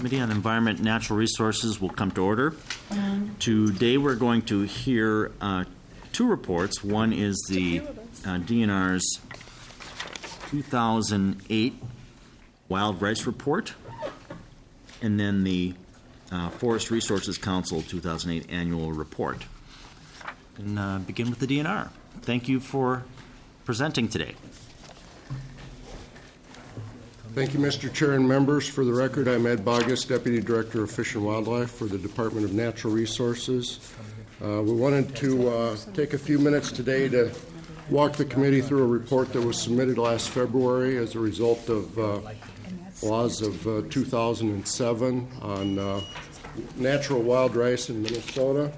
Committee on Environment and Natural Resources will come to order. Today we're going to hear two reports. One is the DNR's 2008 Wild Rice Report, and then the Forest Resources Council 2008 Annual Report. And begin with the DNR. Thank you for presenting today. Thank you, Mr. Chair and members. For the record, I'm Ed Bogus, Deputy Director of Fish and Wildlife for the Department of Natural Resources. We wanted to take a few minutes today to walk the committee through a report that was submitted last February as a result of laws of 2007 on natural wild rice in Minnesota.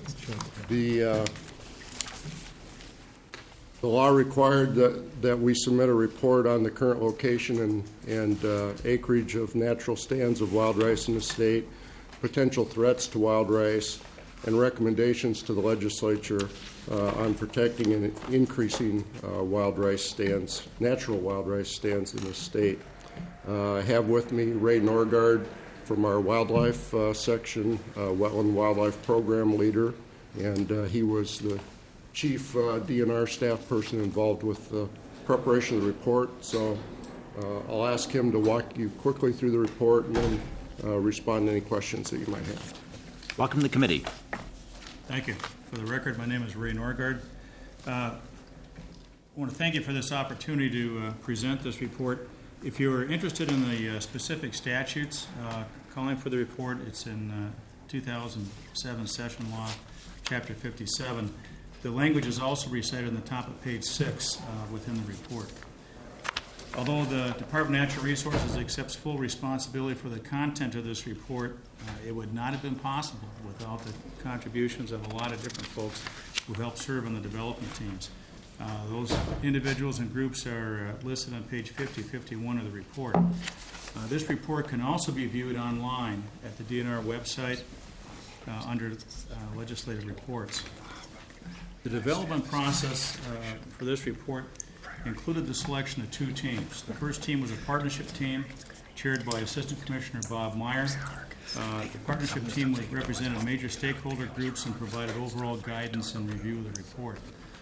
The law required that we submit a report on the current location and acreage of natural stands of wild rice in the state, potential threats to wild rice, and recommendations to the legislature on protecting and increasing wild rice stands, natural wild rice stands in the state. I have with me Ray Norgard from our wildlife section, Wetland Wildlife Program leader, and he was the chief DNR staff person involved with the preparation of the report. So I'll ask him to walk you quickly through the report and then respond to any questions that you might have. Welcome to the committee. Thank you. For the record, my name is Ray Norgard. I want to thank you for this opportunity to present this report. If you're interested in the specific statutes calling for the report, it's in 2007 Session Law, Chapter 57. The language is also recited on the top of page 6 within the report. Although the Department of Natural Resources accepts full responsibility for the content of this report, it would not have been possible without the contributions of a lot of different folks who helped serve on the development teams. Those individuals and groups are listed on page 50, 51 of the report. This report can also be viewed online at the DNR website under legislative reports. The development process for this report included the selection of two teams. The first team was a partnership team chaired by Assistant Commissioner Bob Meyer. The partnership team represented major stakeholder groups and provided overall guidance and review of the report.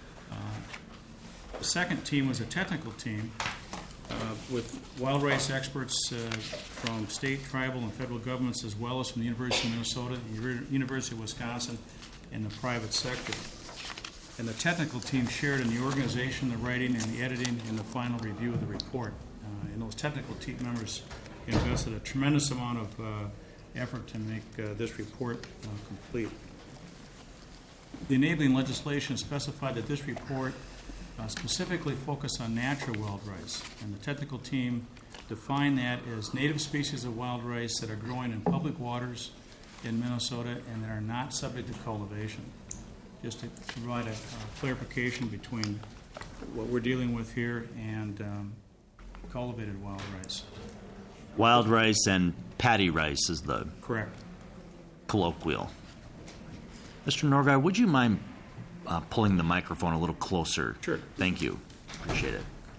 The second team was a technical team with wild rice experts from state, tribal, and federal governments, as well as from the University of Minnesota, University of Wisconsin, and the private sector. And the technical team shared in the organization, the writing, and the editing, and the final review of the report. And those technical team members invested a tremendous amount of effort to make this report complete. The enabling legislation specified that this report specifically focused on natural wild rice, and the technical team defined that as native species of wild rice that are growing in public waters in Minnesota and that are not subject to cultivation. Just to provide a clarification between what we're dealing with here and cultivated wild rice. Wild rice and paddy rice is the correct colloquial. Mr. Norgard, would you mind pulling the microphone a little closer? Sure. Thank you. Appreciate it.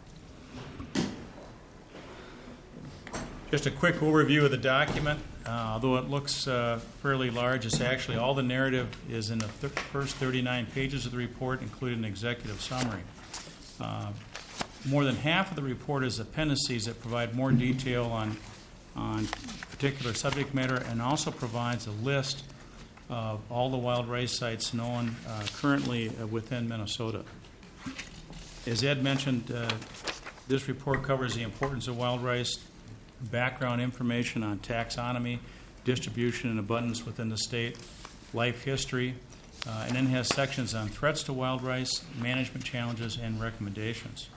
Just a quick overview of the document. Although it looks fairly large, it's actually all the narrative is in the first 39 pages of the report, including an executive summary. More than half of the report is appendices that provide more detail on particular subject matter, and also provides a list of all the wild rice sites known currently within Minnesota. As Ed mentioned, this report covers the importance of wild rice, background information on taxonomy, distribution and abundance within the state, life history, and then has sections on threats to wild rice, management challenges, and recommendations.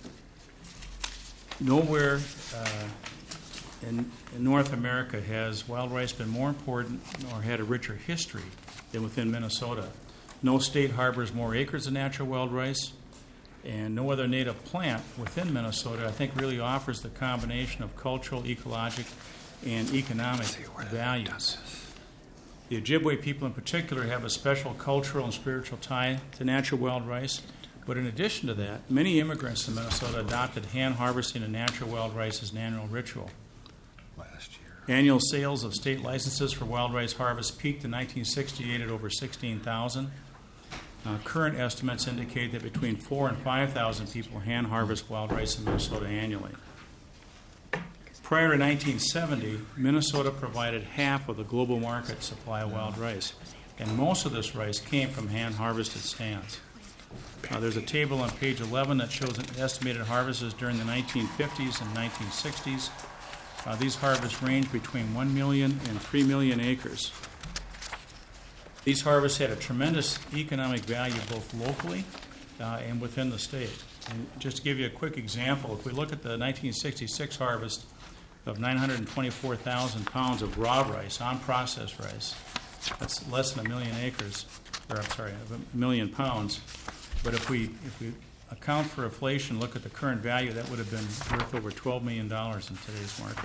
Nowhere in North America has wild rice been more important or had a richer history than within Minnesota. No state harbors more acres of natural wild rice, and no other native plant within Minnesota, I think, really offers the combination of cultural, ecologic, and economic values. The Ojibwe people in particular have a special cultural and spiritual tie to natural wild rice, but in addition to that, many immigrants in Minnesota adopted hand harvesting of natural wild rice as an annual ritual. Last year. Annual sales of state licenses for wild rice harvest peaked in 1968 at over 16,000. Current estimates indicate that between 4,000 and 5,000 people hand harvest wild rice in Minnesota annually. Prior to 1970, Minnesota provided half of the global market supply of wild rice, and most of this rice came from hand-harvested stands. There's a table on page 11 that shows estimated harvests during the 1950s and 1960s. These harvests range between 1 million and 3 million acres. These harvests had a tremendous economic value both locally and within the state. And just to give you a quick example, if we look at the 1966 harvest of 924,000 pounds of raw rice, unprocessed rice, that's less than 1 million acres, or I'm sorry, 1 million pounds. But if we account for inflation, look at the current value, that would have been worth over $12 million in today's market.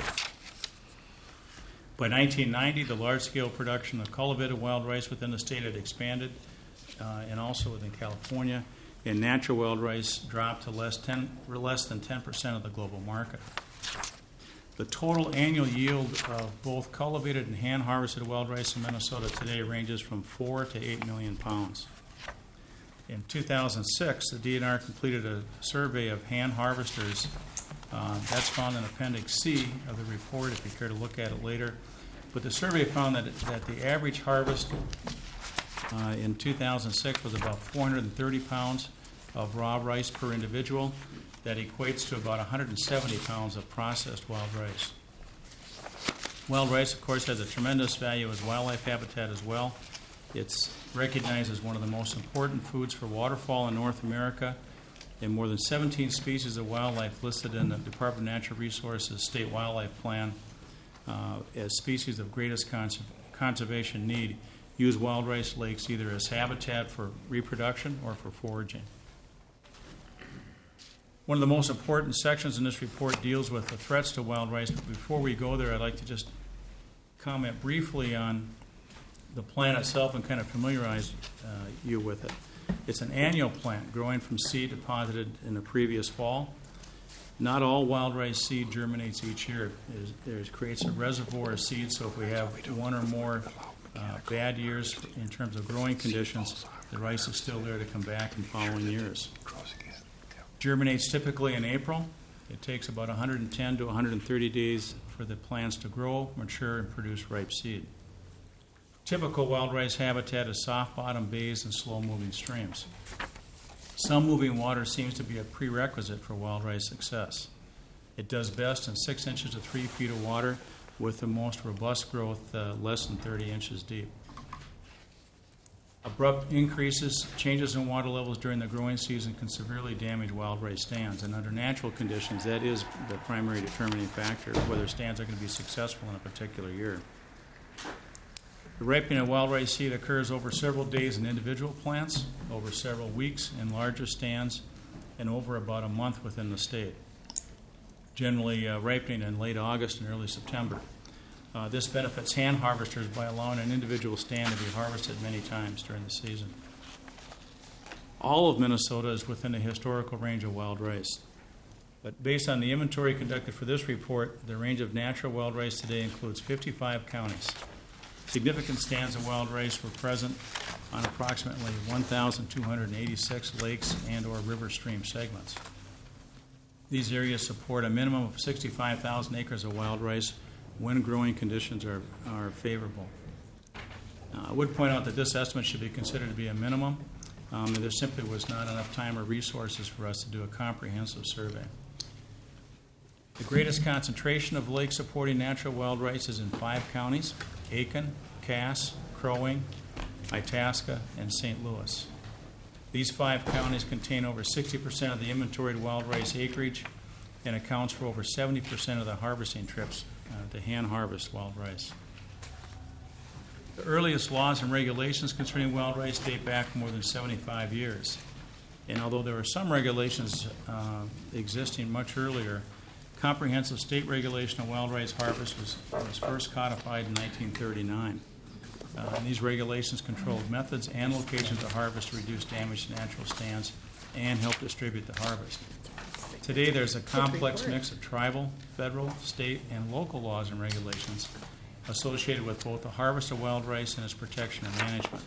By 1990, the large-scale production of cultivated wild rice within the state had expanded, and also within California, and natural wild rice dropped to less than 10% of the global market. The total annual yield of both cultivated and hand-harvested wild rice in Minnesota today ranges from 4 to 8 million pounds. In 2006, the DNR completed a survey of hand harvesters. That's found in Appendix C of the report, if you care to look at it later. But the survey found that the average harvest in 2006 was about 430 pounds of raw rice per individual. That equates to about 170 pounds of processed wild rice. Wild rice, of course, has a tremendous value as wildlife habitat as well. It's recognized as one of the most important foods for waterfowl in North America, and more than 17 species of wildlife listed in the Department of Natural Resources State Wildlife Plan as species of greatest conservation need use wild rice lakes either as habitat for reproduction or for foraging. One of the most important sections in this report deals with the threats to wild rice, but before we go there, I'd like to just comment briefly on the plant itself and kind of familiarize you with it. It's an annual plant growing from seed deposited in the previous fall. Not all wild rice seed germinates each year. It creates a reservoir of seeds, so if we have one or more bad years in terms of growing conditions, the rice is still there to come back in following years. Germinates typically in April. It takes about 110 to 130 days for the plants to grow, mature, and produce ripe seed. Typical wild rice habitat is soft bottom bays and slow-moving streams. Some moving water seems to be a prerequisite for wild rice success. It does best in 6 inches to 3 feet of water, with the most robust growth less than 30 inches deep. Abrupt changes in water levels during the growing season can severely damage wild rice stands, and under natural conditions, that is the primary determining factor of whether stands are going to be successful in a particular year. The ripening of wild rice seed occurs over several days in individual plants, over several weeks in larger stands, and over about a month within the state. Generally ripening in late August and early September. This benefits hand harvesters by allowing an individual stand to be harvested many times during the season. All of Minnesota is within the historical range of wild rice. But based on the inventory conducted for this report, the range of natural wild rice today includes 55 counties. Significant stands of wild rice were present on approximately 1,286 lakes and or river stream segments. These areas support a minimum of 65,000 acres of wild rice when growing conditions are favorable. I would point out that this estimate should be considered to be a minimum, and there simply was not enough time or resources for us to do a comprehensive survey. The greatest concentration of lake supporting natural wild rice is in 5 counties: Aiken, Cass, Crow Wing, Itasca, and St. Louis. These 5 counties contain over 60% of the inventoried wild rice acreage and accounts for over 70% of the harvesting trips to hand harvest wild rice. The earliest laws and regulations concerning wild rice date back more than 75 years. And although there are some regulations existing much earlier, comprehensive state regulation of wild rice harvest was first codified in 1939. And these regulations controlled methods and locations of harvest to reduce damage to natural stands and help distribute the harvest. Today, there's a complex mix of tribal, federal, state, and local laws and regulations associated with both the harvest of wild rice and its protection and management.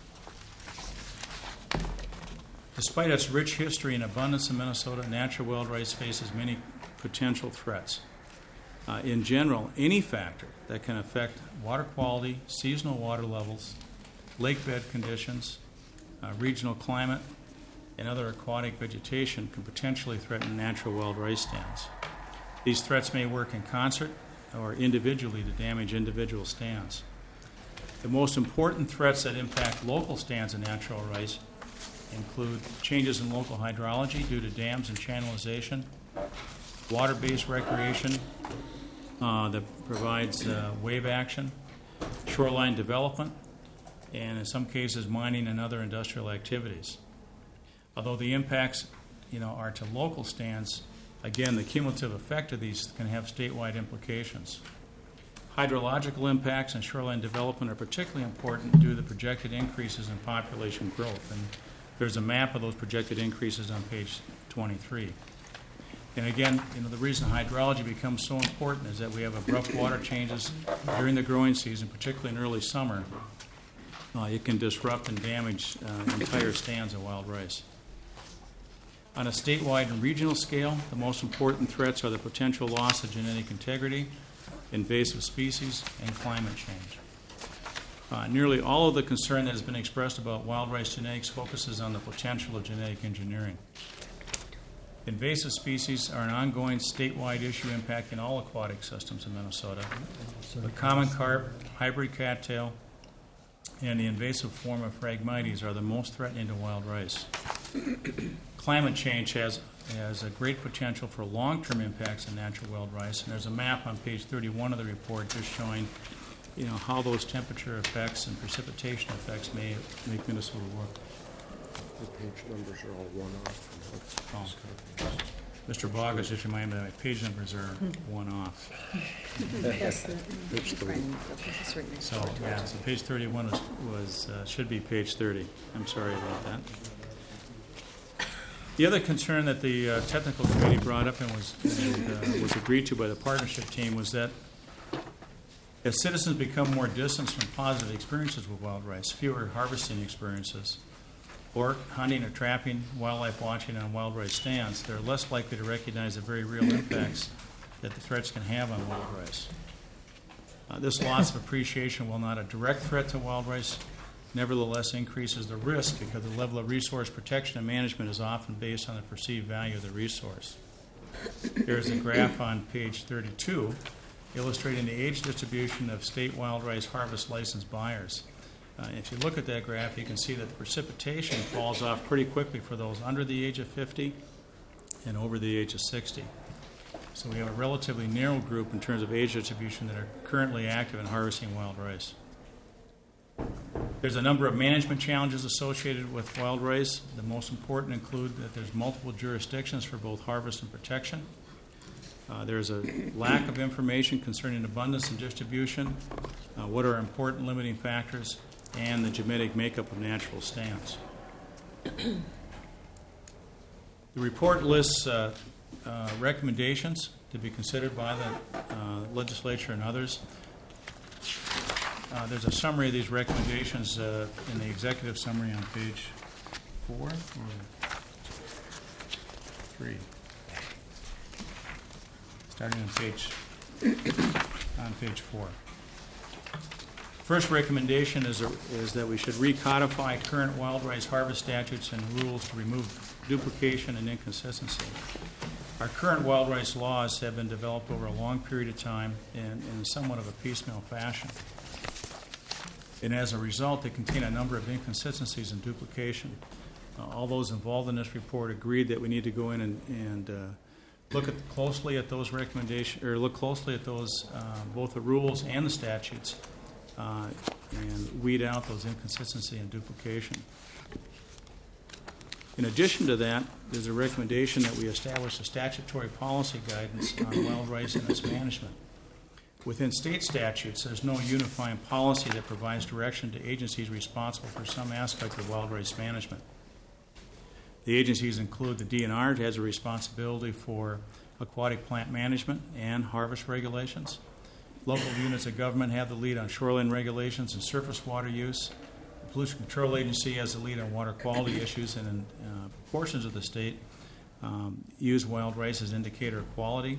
Despite its rich history and abundance in Minnesota, natural wild rice faces many potential threats. In general, any factor that can affect water quality, seasonal water levels, lake bed conditions, regional climate, and other aquatic vegetation can potentially threaten natural wild rice stands. These threats may work in concert or individually to damage individual stands. The most important threats that impact local stands of natural rice include changes in local hydrology due to dams and channelization, water-based recreation that provides wave action, shoreline development, and in some cases mining and other industrial activities. Although the impacts are to local stands, again, the cumulative effect of these can have statewide implications. Hydrological impacts and shoreline development are particularly important due to the projected increases in population growth. And there's a map of those projected increases on page 23. And again, the reason hydrology becomes so important is that we have abrupt water changes during the growing season, particularly in early summer. It can disrupt and damage entire stands of wild rice. On a statewide and regional scale, the most important threats are the potential loss of genetic integrity, invasive species, and climate change. Nearly all of the concern that has been expressed about wild rice genetics focuses on the potential of genetic engineering. Invasive species are an ongoing statewide issue impacting all aquatic systems in Minnesota. The common carp, hybrid cattail, and the invasive form of Phragmites are the most threatening to wild rice. Climate change has a great potential for long-term impacts on natural wild rice, and there's a map on page 31 of the report just showing how those temperature effects and precipitation effects may make Minnesota work. The page numbers are all one off. Mr. Bogus just reminded me that my page numbers are one off. Page 30. So page 31 should be page 30. I'm sorry about that. The other concern that the technical committee brought up and was agreed to by the partnership team was that as citizens become more distanced from positive experiences with wild rice, fewer harvesting experiences, or hunting or trapping, wildlife watching on wild rice stands, they're less likely to recognize the very real impacts that the threats can have on wild rice. This loss of appreciation, while not a direct threat to wild rice, nevertheless increases the risk because the level of resource protection and management is often based on the perceived value of the resource. There's a graph on page 32 illustrating the age distribution of state wild rice harvest license buyers. If you look at that graph, you can see that the precipitation falls off pretty quickly for those under the age of 50 and over the age of 60. So we have a relatively narrow group in terms of age distribution that are currently active in harvesting wild rice. There's a number of management challenges associated with wild rice. The most important include that there's multiple jurisdictions for both harvest and protection. There's a lack of information concerning abundance and distribution, what are important limiting factors, and the genetic makeup of natural stands. The report lists recommendations to be considered by the legislature and others. There's a summary of these recommendations in the executive summary on page 4 or 3. Starting on page 4. First recommendation is that we should recodify current wild rice harvest statutes and rules to remove duplication and inconsistency. Our current wild rice laws have been developed over a long period of time and in somewhat of a piecemeal fashion. And as a result, they contain a number of inconsistencies and duplication. All those involved in this report agreed that we need to go in and look closely at those recommendations, or look closely at those both the rules and the statutes, and weed out those inconsistency and duplication. In addition to that, there's a recommendation that we establish a statutory policy guidance on wild rice and its management. Within state statutes, there's no unifying policy that provides direction to agencies responsible for some aspect of wild rice management. The agencies include the DNR, it has a responsibility for aquatic plant management and harvest regulations. Local units of government have the lead on shoreline regulations and surface water use. The Pollution Control Agency has the lead on water quality issues, and in portions of the state use wild rice as indicator of quality.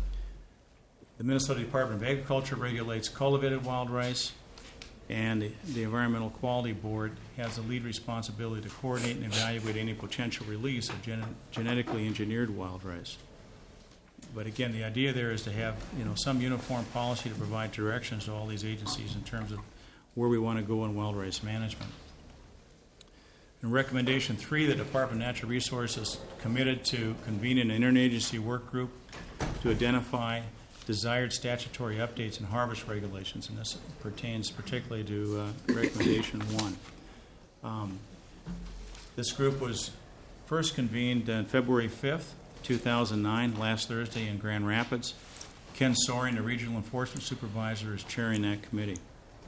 The Minnesota Department of Agriculture regulates cultivated wild rice, and the Environmental Quality Board has the lead responsibility to coordinate and evaluate any potential release of genetically engineered wild rice. But again, the idea there is to have some uniform policy to provide directions to all these agencies in terms of where we want to go in wild rice management. In recommendation 3, the Department of Natural Resources committed to convene an interagency work group to identify desired statutory updates in harvest regulations, and this pertains particularly to recommendation 1. This group was first convened on February 5th, 2009, last Thursday in Grand Rapids. Ken Soring, the Regional Enforcement Supervisor, is chairing that committee.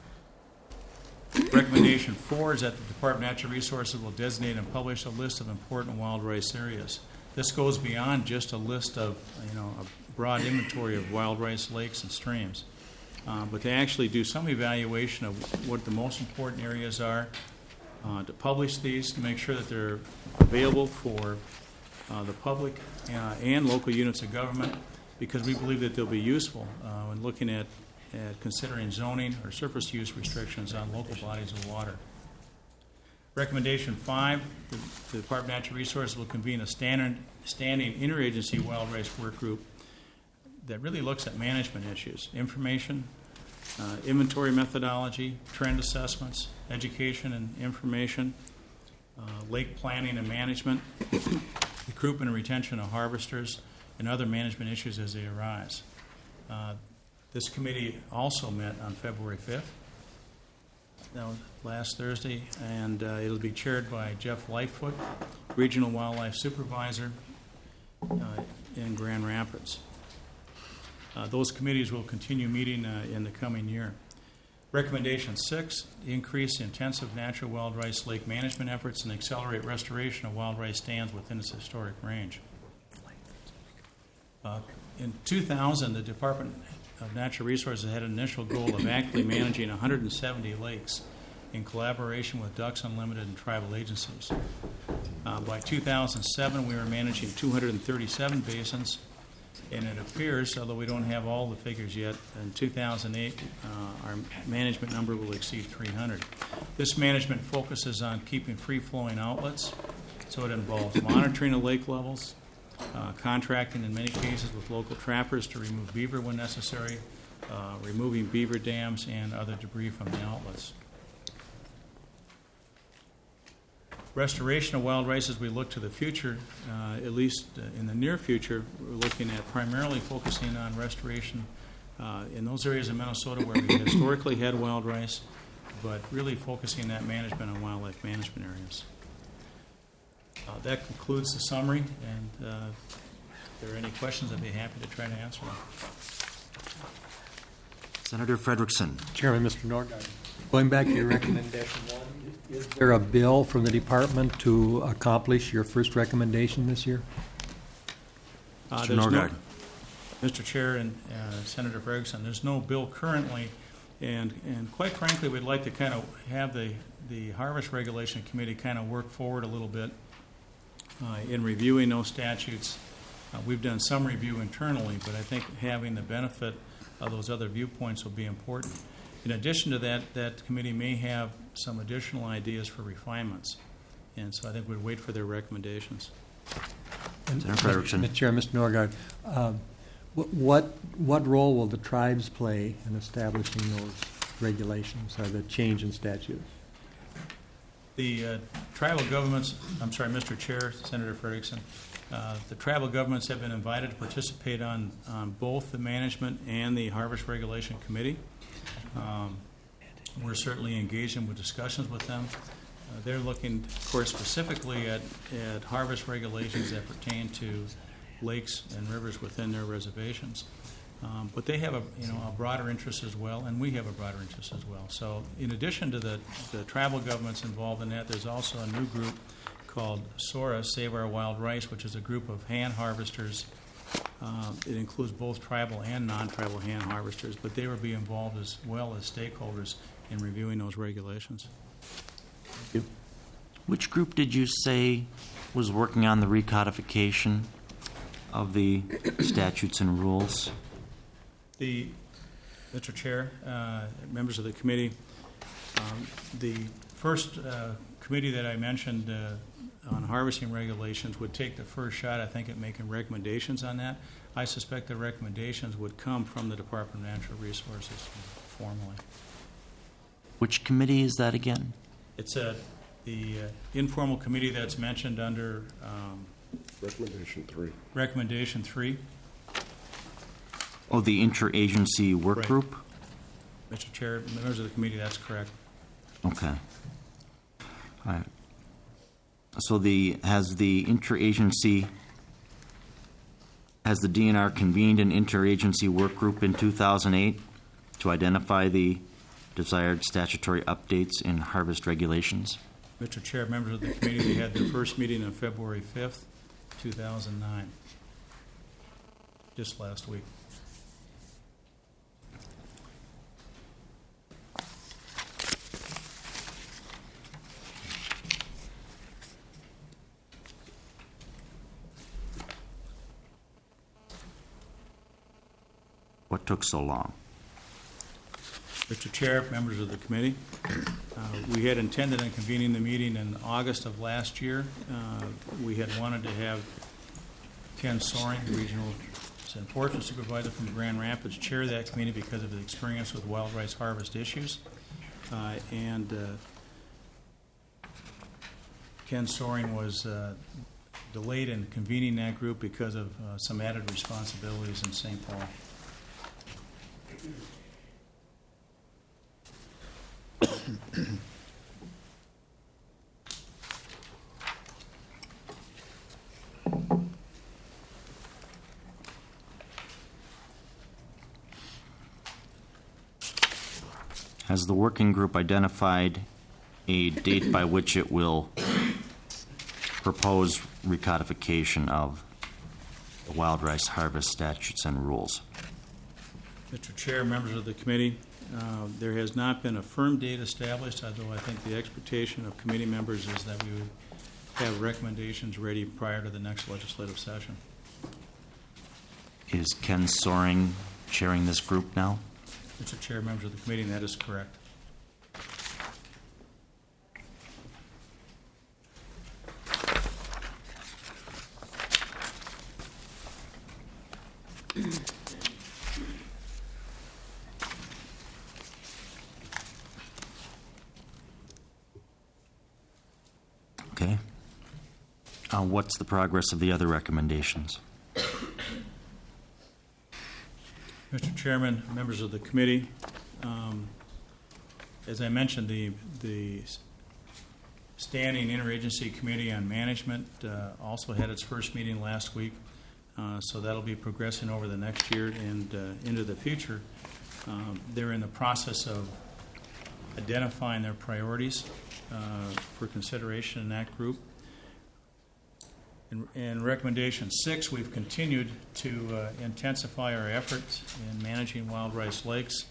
Recommendation 4 is that the Department of Natural Resources will designate and publish a list of important wild rice areas. This goes beyond just a list of, a broad inventory of wild rice lakes and streams, but they actually do some evaluation of what the most important areas are, to publish these, to make sure that they're available for the public and local units of government, because we believe that they'll be useful when looking at considering zoning or surface use restrictions on local bodies of water. Recommendation 5, the Department of Natural Resources will convene a standing interagency wild rice work group that really looks at management issues, information, inventory methodology, trend assessments, education and information, lake planning and management, recruitment and retention of harvesters, and other management issues as they arise. This committee also met on February 5th, that was last Thursday, and it'll be chaired by Jeff Lightfoot, Regional Wildlife Supervisor in Grand Rapids. Those committees will continue meeting in the coming year. Recommendation 6, increase the intensive natural wild rice lake management efforts and accelerate restoration of wild rice stands within its historic range. In 2000, the Department of Natural Resources had an initial goal of actively managing 170 lakes in collaboration with Ducks Unlimited and tribal agencies. By 2007, we were managing 237 basins, and it appears, although we don't have all the figures yet, in 2008, our management number will exceed 300. This management focuses on keeping free-flowing outlets, so it involves monitoring the lake levels, contracting in many cases with local trappers to remove beaver when necessary, removing beaver dams and other debris from the outlets. Restoration of wild rice as we look to the future, at least in the near future, we're looking at primarily focusing on restoration in those areas of Minnesota where we historically had wild rice, but really focusing that management on wildlife management areas. That concludes the summary, and if there are any questions, I'd be happy to try to answer them. Senator Frederickson. Chairman, Mr. Norgard, going back to your recommendation 1, is there a bill from the department to accomplish your first recommendation this year? Mr. Norgard. Mr. Chair and Senator Ferguson, there's no bill currently, and quite frankly, we'd like to kind of have the Harvest Regulation Committee kind of work forward a little bit in reviewing those statutes. We've done some review internally, but I think having the benefit of those other viewpoints will be important. In addition to that, that committee may have some additional ideas for refinements, and so I think we'd wait for their recommendations. Senator Frederickson. Mr. Chair, Mr. Norgard, what role will the tribes play in establishing those regulations or the change in statutes? The tribal governments, I'm sorry, Mr. Chair, Senator Frederickson, the tribal governments have been invited to participate on both the management and the Harvest Regulation Committee. We're certainly engaged in with discussions with them. They're looking, of course, specifically at harvest regulations that pertain to lakes and rivers within their reservations. But they have a broader interest as well, and we have a broader interest as well. So in addition to the tribal governments involved in that, there's also a new group called SORA, Save Our Wild Rice, which is a group of hand harvesters. It includes both tribal and non-tribal hand harvesters, but they will be involved as well as stakeholders in reviewing those regulations. Which group did you say was working on the recodification of the statutes and rules? Mr. Chair, members of the committee, the first committee that I mentioned on harvesting regulations would take the first shot, I think, at making recommendations on that. I suspect the recommendations would come from the Department of Natural Resources formally. Which committee is that again? It's the informal committee that's mentioned under Recommendation 3. Recommendation 3. Oh, the interagency work Right. group? Mr. Chair, members of the committee, that's correct. Okay. All right. So has the DNR convened an interagency work group in 2008 to identify the desired statutory updates in harvest regulations? Mr. Chair, members of the committee, they had their first meeting on February 5th, 2009, just last week. What took so long? Mr. Chair, members of the committee, we had intended on convening the meeting in August of last year. We had wanted to have Ken Soring, the Regional Enforcement Supervisor from Grand Rapids, chair that committee because of his experience with wild rice harvest issues. Ken Soring was delayed in convening that group because of some added responsibilities in St. Paul. Has the working group identified a date by which it will propose recodification of the wild rice harvest statutes and rules? Mr. Chair, members of the committee, there has not been a firm date established, although I think the expectation of committee members is that we would have recommendations ready prior to the next legislative session. Is Ken Soring chairing this group now? Mr. Chair, members of the committee, that is correct. Okay. What's the progress of the other recommendations? Mr. Chairman, members of the committee, as I mentioned, the Standing Interagency Committee on Management also had its first meeting last week, so that'll be progressing over the next year and into the future. They're in the process of identifying their priorities for consideration in that group. In recommendation 6, we've continued to intensify our efforts in managing wild rice lakes.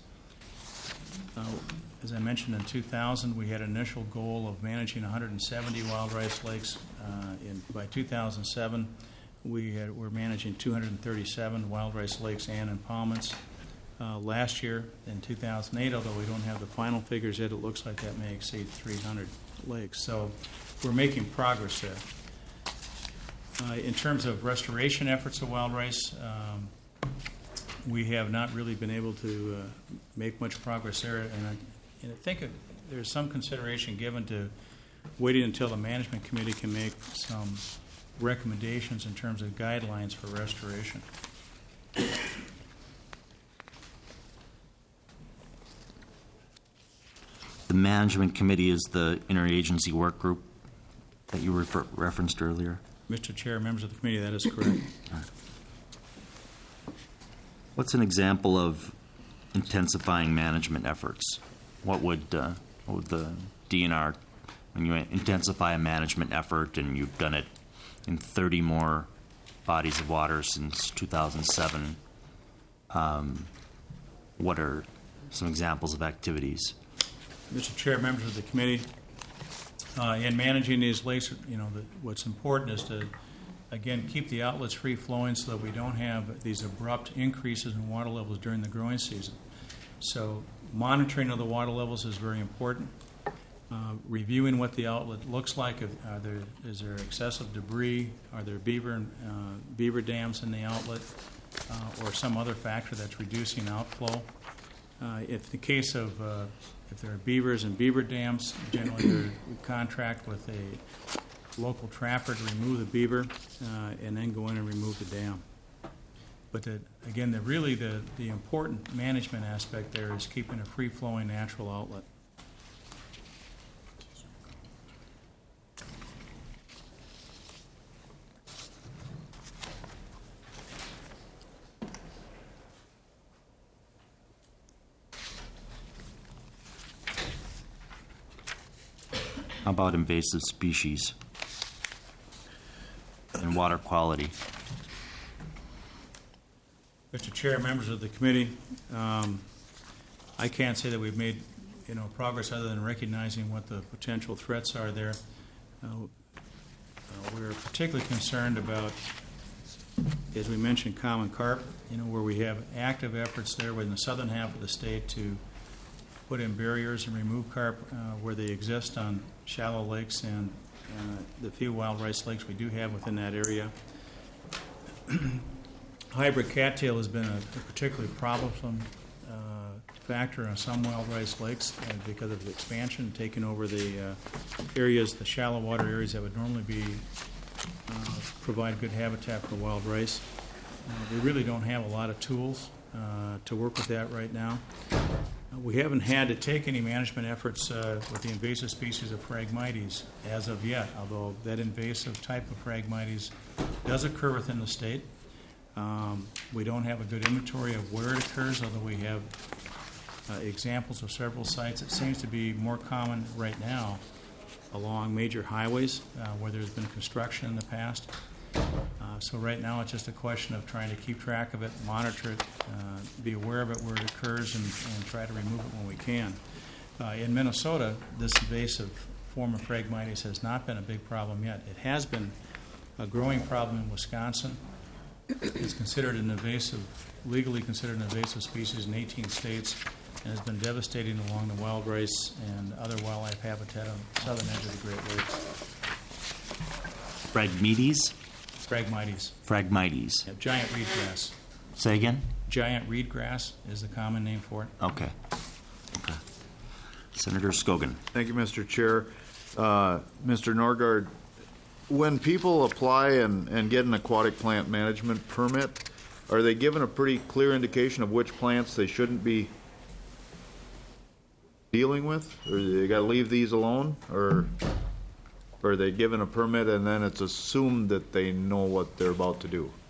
As I mentioned, in 2000, we had an initial goal of managing 170 wild rice lakes. By 2007, we're managing 237 wild rice lakes and impoundments. Last year, in 2008, although we don't have the final figures yet, it looks like that may exceed 300 lakes. So we're making progress there. In terms of restoration efforts of wild rice, we have not really been able to make much progress there, and I think there's some consideration given to waiting until the management committee can make some recommendations in terms of guidelines for restoration. The management committee is the interagency work group that you referenced earlier? Mr. Chair, members of the committee, that is correct. What's an example of intensifying management efforts? What would the DNR when you intensify a management effort, and you've done it in 30 more bodies of water since 2007, what are some examples of activities? Mr. Chair, members of the committee, in managing these lakes, what's important is to, again, keep the outlets free flowing so that we don't have these abrupt increases in water levels during the growing season. So monitoring of the water levels is very important. Reviewing what the outlet looks like. Is there excessive debris? Are there beaver dams in the outlet, or some other factor that's reducing outflow? If the case of if there are beavers and beaver dams, generally we contract with a local trapper to remove the beaver and then go in and remove the dam. But again, the important management aspect there is keeping a free-flowing natural outlet. How about invasive species and water quality? Mr. Chair, members of the committee, I can't say that we've made progress other than recognizing what the potential threats are there. We're particularly concerned about, as we mentioned, common carp, where we have active efforts there within the southern half of the state to put in barriers and remove carp where they exist on shallow lakes and the few wild rice lakes we do have within that area. Hybrid cattail has been a particularly troublesome factor on some wild rice lakes because of the expansion, taking over the areas, the shallow water areas that would normally provide good habitat for wild rice. We really don't have a lot of tools to work with that right now. We haven't had to take any management efforts with the invasive species of Phragmites as of yet, although that invasive type of Phragmites does occur within the state. We don't have a good inventory of where it occurs, although we have examples of several sites. It seems to be more common right now along major highways where there's been construction in the past. So right now it's just a question of trying to keep track of it, monitor it, be aware of it where it occurs, and try to remove it when we can. In Minnesota, this invasive form of Phragmites has not been a big problem yet. It has been a growing problem in Wisconsin. It's considered an invasive, legally considered an invasive species in 18 states, and has been devastating along the wild rice and other wildlife habitat on the southern edge of the Great Lakes. Phragmites? Phragmites. Phragmites. Yeah, giant reed grass. Say again? Giant reed grass is the common name for it. Okay. Senator Skogan. Thank you, Mr. Chair. Mr. Norgard, when people apply and get an aquatic plant management permit, are they given a pretty clear indication of which plants they shouldn't be dealing with? Or they got to leave these alone? Or are they given a permit and then it's assumed that they know what they're about to do?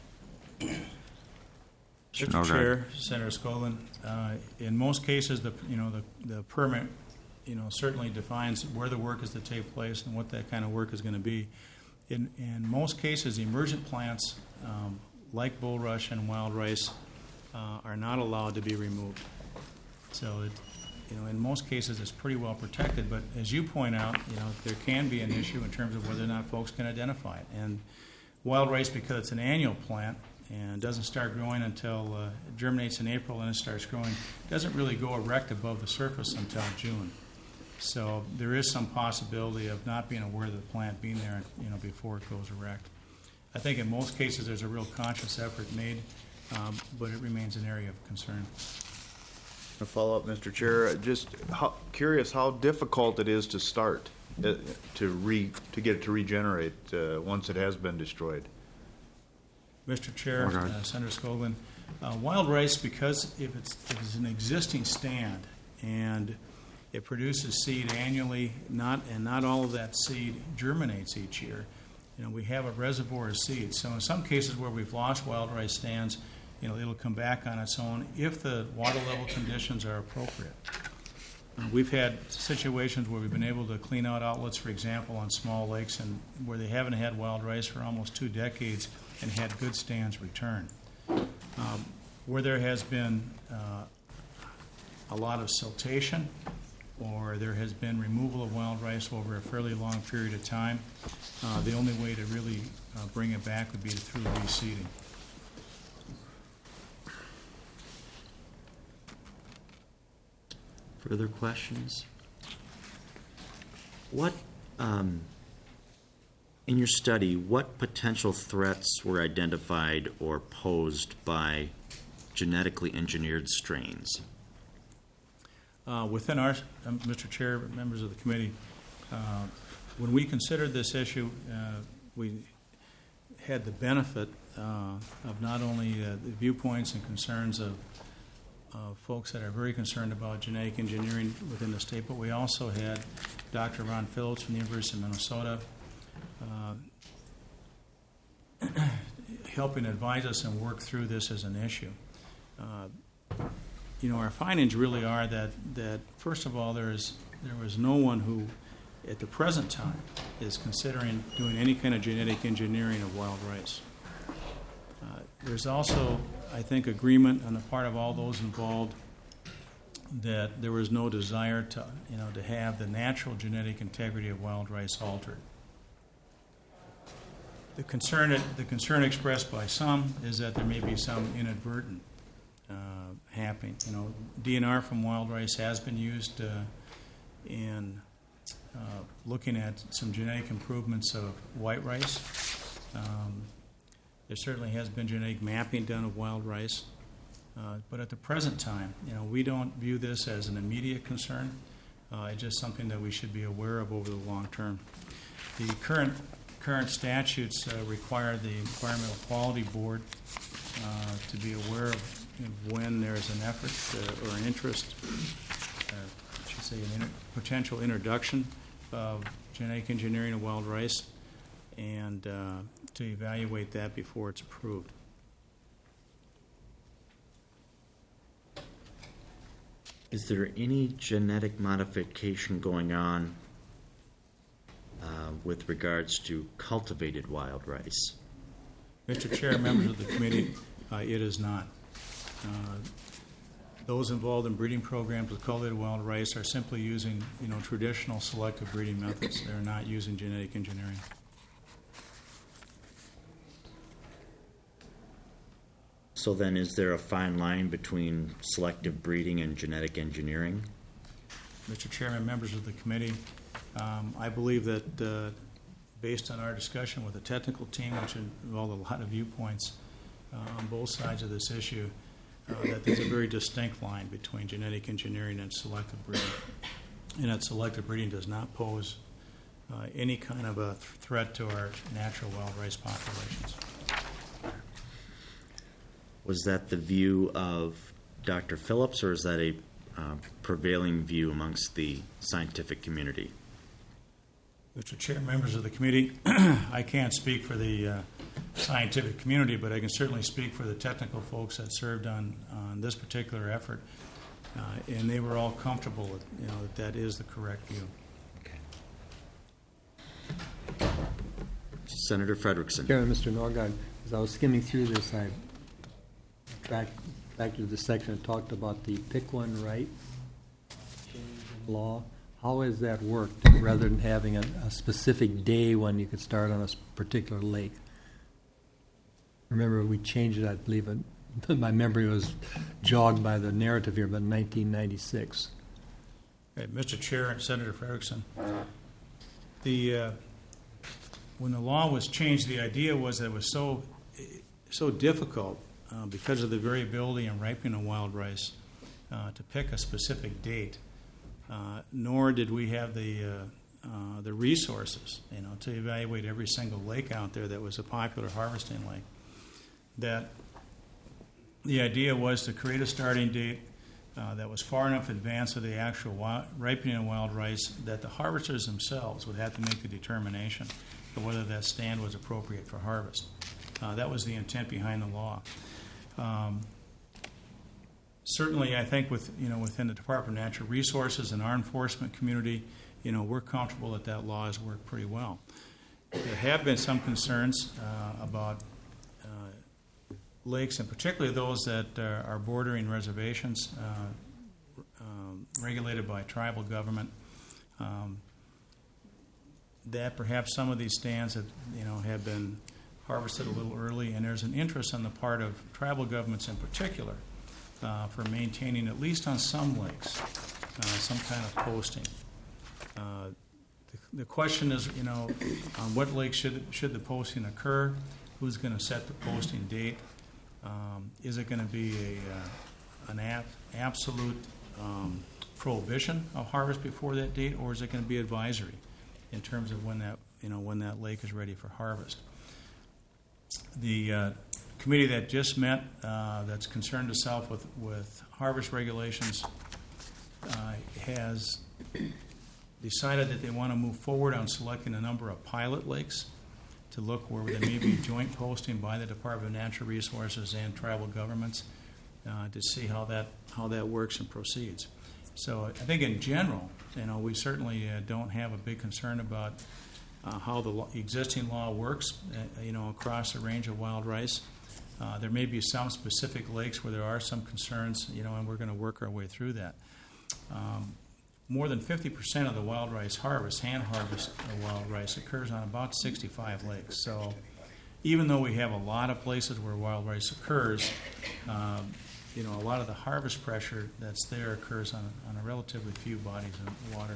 Mr. Chair, Senator Skogan, in most cases, the permit, certainly defines where the work is to take place and what that kind of work is going to be. In most cases, emergent plants like bulrush and wild rice are not allowed to be removed. So, in most cases, it's pretty well protected. But as you point out, there can be an issue in terms of whether or not folks can identify it. And wild rice, because it's an annual plant and doesn't start growing until it germinates in April and it starts growing, doesn't really go erect above the surface until June. So there is some possibility of not being aware of the plant being there, before it goes erect. I think in most cases there's a real conscious effort made, but it remains an area of concern. A follow-up, Mr. Chair. Just curious how difficult it is to start to get it to regenerate once it has been destroyed. Mr. Chair, Senator Skogan, wild rice, because if it's an existing stand and it produces seed annually, not all of that seed germinates each year. We have a reservoir of seeds. So in some cases where we've lost wild rice stands, it'll come back on its own if the water level conditions are appropriate. We've had situations where we've been able to clean out outlets, for example, on small lakes, and where they haven't had wild rice for almost 2 decades and had good stands return. Where there has been a lot of siltation, or there has been removal of wild rice over a fairly long period of time, the only way to really bring it back would be through reseeding. Further questions? What, in your study, what potential threats were identified or posed by genetically engineered strains? Within our, Mr. Chair, members of the committee, when we considered this issue, we had the benefit of not only the viewpoints and concerns of folks that are very concerned about genetic engineering within the state, but we also had Dr. Ron Phillips from the University of Minnesota helping advise us and work through this as an issue. Our findings really are that first of all, there was no one who, at the present time, is considering doing any kind of genetic engineering of wild rice. There's also, I think, agreement on the part of all those involved that there was no desire to have the natural genetic integrity of wild rice altered. The concern expressed by some is that there may be some inadvertent happening. DNR from wild rice has been used in looking at some genetic improvements of white rice. There certainly has been genetic mapping done of wild rice. But at the present time, we don't view this as an immediate concern. It's just something that we should be aware of over the long term. The current statutes require the Environmental Quality Board to be aware of when there's an effort or an interest, I should say potential introduction of genetic engineering of wild rice, and to evaluate that before it's approved. Is there any genetic modification going on with regards to cultivated wild rice? Mr. Chair, members of the committee, it is not. Those involved in breeding programs with cultivated wild rice are simply using, traditional selective breeding methods. They're not using genetic engineering. So then, is there a fine line between selective breeding and genetic engineering? Mr. Chairman, members of the committee, I believe that based on our discussion with the technical team, which involved a lot of viewpoints on both sides of this issue, that there's a very distinct line between genetic engineering and selective breeding, and that selective breeding does not pose any kind of a threat to our natural wild rice populations. Was that the view of Dr. Phillips, or is that a prevailing view amongst the scientific community? Mr. Chair, members of the committee, I can't speak for the scientific community, but I can certainly speak for the technical folks that served on this particular effort, and they were all comfortable that is the correct view. Okay. Senator Frederickson. Chairman, Mr. Norgard, as I was skimming through this, I back to the section that talked about the pick one right law. How has that worked rather than having a specific day when you could start on a particular lake? Remember, we changed it, I believe, my memory was jogged by the narrative here, but in 1996. Okay, Mr. Chair and Senator Frederickson, when the law was changed, the idea was that it was so difficult because of the variability in ripening of wild rice to pick a specific date. Nor did we have the resources, to evaluate every single lake out there that was a popular harvesting lake. That the idea was to create a starting date that was far enough in advance of the actual ripening of wild rice that the harvesters themselves would have to make the determination of whether that stand was appropriate for harvest. That was the intent behind the law. Certainly, I think within the Department of Natural Resources and our enforcement community, we're comfortable that law has worked pretty well. There have been some concerns about lakes, and particularly those that are bordering reservations, regulated by tribal government. That perhaps some of these stands have been harvested a little early, and there's an interest on the part of tribal governments in particular for maintaining, at least on some lakes, some kind of posting. The question is, on what lake should the posting occur? Who's going to set the posting date? Is it going to be an absolute prohibition of harvest before that date, or is it going to be advisory in terms of when that lake is ready for harvest? The committee that just met, that's concerned itself with harvest regulations, has decided that they want to move forward on selecting a number of pilot lakes to look where there may be joint posting by the Department of Natural Resources and tribal governments to see how that works and proceeds. So I think in general, we certainly don't have a big concern about how the existing law works, across the range of wild rice. There may be some specific lakes where there are some concerns, and we're going to work our way through that. More than 50% of the wild rice harvest, hand harvest of wild rice, occurs on about 65 lakes. So even though we have a lot of places where wild rice occurs, a lot of the harvest pressure that's there occurs on a relatively few bodies of water.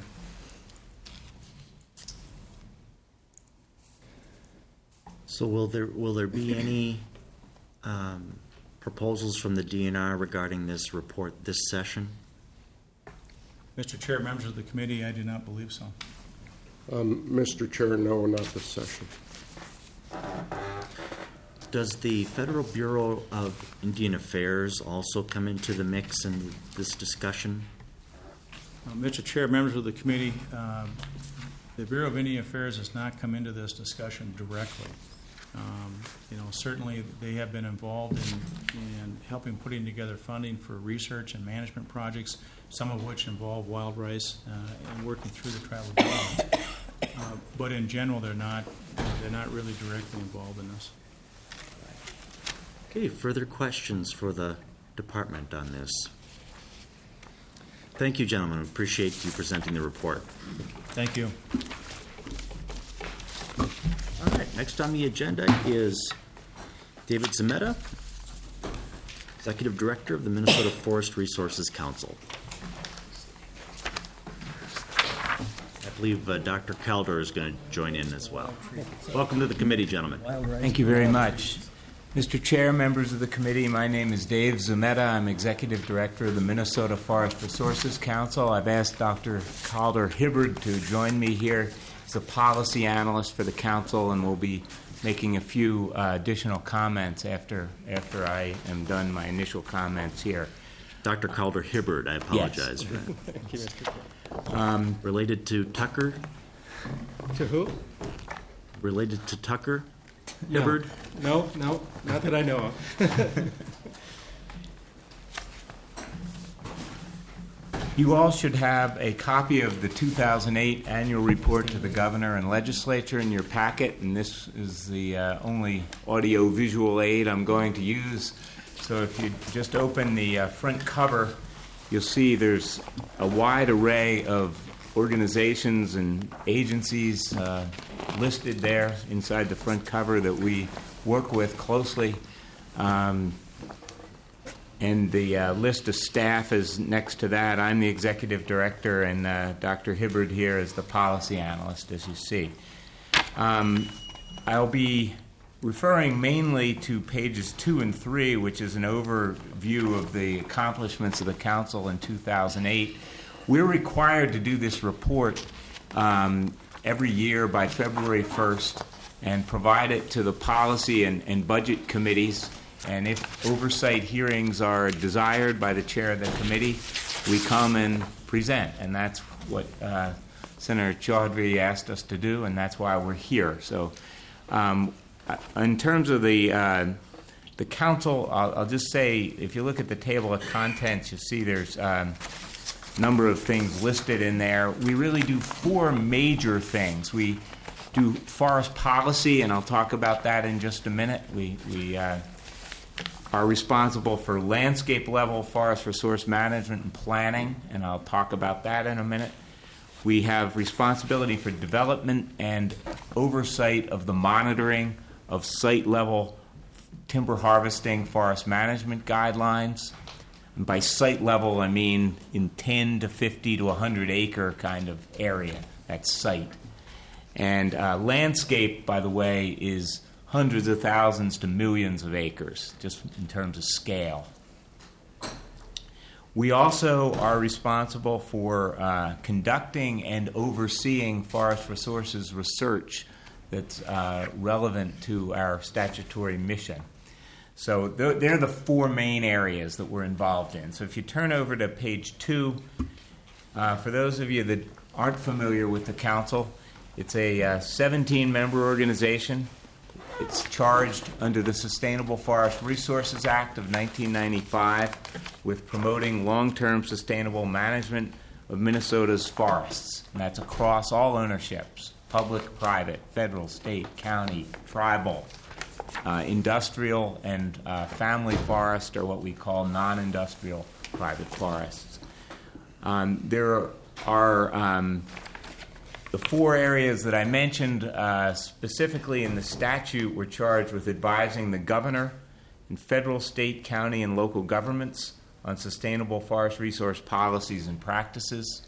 So will there be any proposals from the DNR regarding this report this session? Mr. Chair, members of the committee, I do not believe so. Mr. Chair, no, not this session. Does the Federal Bureau of Indian Affairs also come into the mix in this discussion? Mr. Chair, members of the committee, the Bureau of Indian Affairs has not come into this discussion directly. Certainly they have been involved in helping putting together funding for research and management projects, some of which involve wild rice, and working through the tribal government. But in general, they're not really directly involved in this. Okay, further questions for the department on this? Thank you, gentlemen. We appreciate you presenting the report. Thank you. All right, next on the agenda is David Zemeta, Executive Director of the Minnesota Forest Resources Council. I believe Dr. Calder is going to join in as well. Welcome to the committee, gentlemen. Thank you very much. Mr. Chair, members of the committee, my name is Dave Zemeta. I'm Executive Director of the Minnesota Forest Resources Council. I've asked Dr. Calder Hibbard to join me here. He's a policy analyst for the council, and we'll be making a few additional comments after I am done my initial comments here. Dr. Calder Hibbard, I apologize for that. Thank you, Mr. Chair. Related to Tucker? To who? Related to Tucker Hibbard? No, not that I know of. You all should have a copy of the 2008 annual report to the governor and legislature in your packet, and this is the only audio-visual aid I'm going to use. So if you just open the front cover, you'll see there's a wide array of organizations and agencies listed there inside the front cover that we work with closely. And the list of staff is next to that. I'm the executive director, and Dr. Hibbard here is the policy analyst, as you see. I'll be referring mainly to pages 2 and 3, which is an overview of the accomplishments of the council in 2008. We're required to do this report every year by February 1st and provide it to the policy and budget committees. And if oversight hearings are desired by the chair of the committee, we come and present. And that's what Senator Chaudhry asked us to do, and that's why we're here. So in terms of the The council, I'll just say, if you look at the table of contents, you see there's a number of things listed in there. We really do 4 major things. We do forest policy, and I'll talk about that in just a minute. We are responsible for landscape level forest resource management and planning, and I'll talk about that in a minute. We have responsibility for development and oversight of the monitoring of site level timber harvesting forest management guidelines. And by site level, I mean in 10 to 50 to 100 acre kind of area, that's site. And landscape, by the way, is hundreds of thousands to millions of acres, just in terms of scale. We also are responsible for conducting and overseeing forest resources research that's relevant to our statutory mission. So they're the 4 main areas that we're involved in. So if you turn over to page 2, for those of you that aren't familiar with the council, it's a 17-member organization. It's charged under the Sustainable Forest Resources Act of 1995 with promoting long-term sustainable management of Minnesota's forests. And that's across all ownerships: public, private, federal, state, county, tribal, industrial, and family forest, or what we call non-industrial private forests. There are the 4 areas that I mentioned, specifically in the statute, we're charged with advising the governor and federal, state, county, and local governments on sustainable forest resource policies and practices.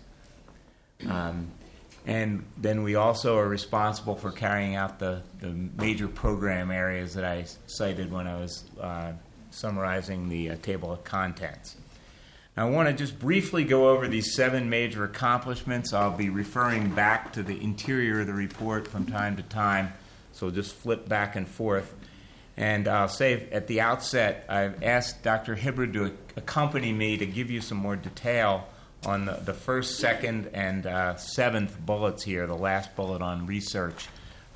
And then we also are responsible for carrying out the major program areas that I cited when I was summarizing the table of contents. Now, I want to just briefly go over these 7 major accomplishments. I'll be referring back to the interior of the report from time to time, so just flip back and forth. And I'll say at the outset, I've asked Dr. Hibbard to accompany me to give you some more detail on the first, second, and 7th bullets here, the last bullet on research.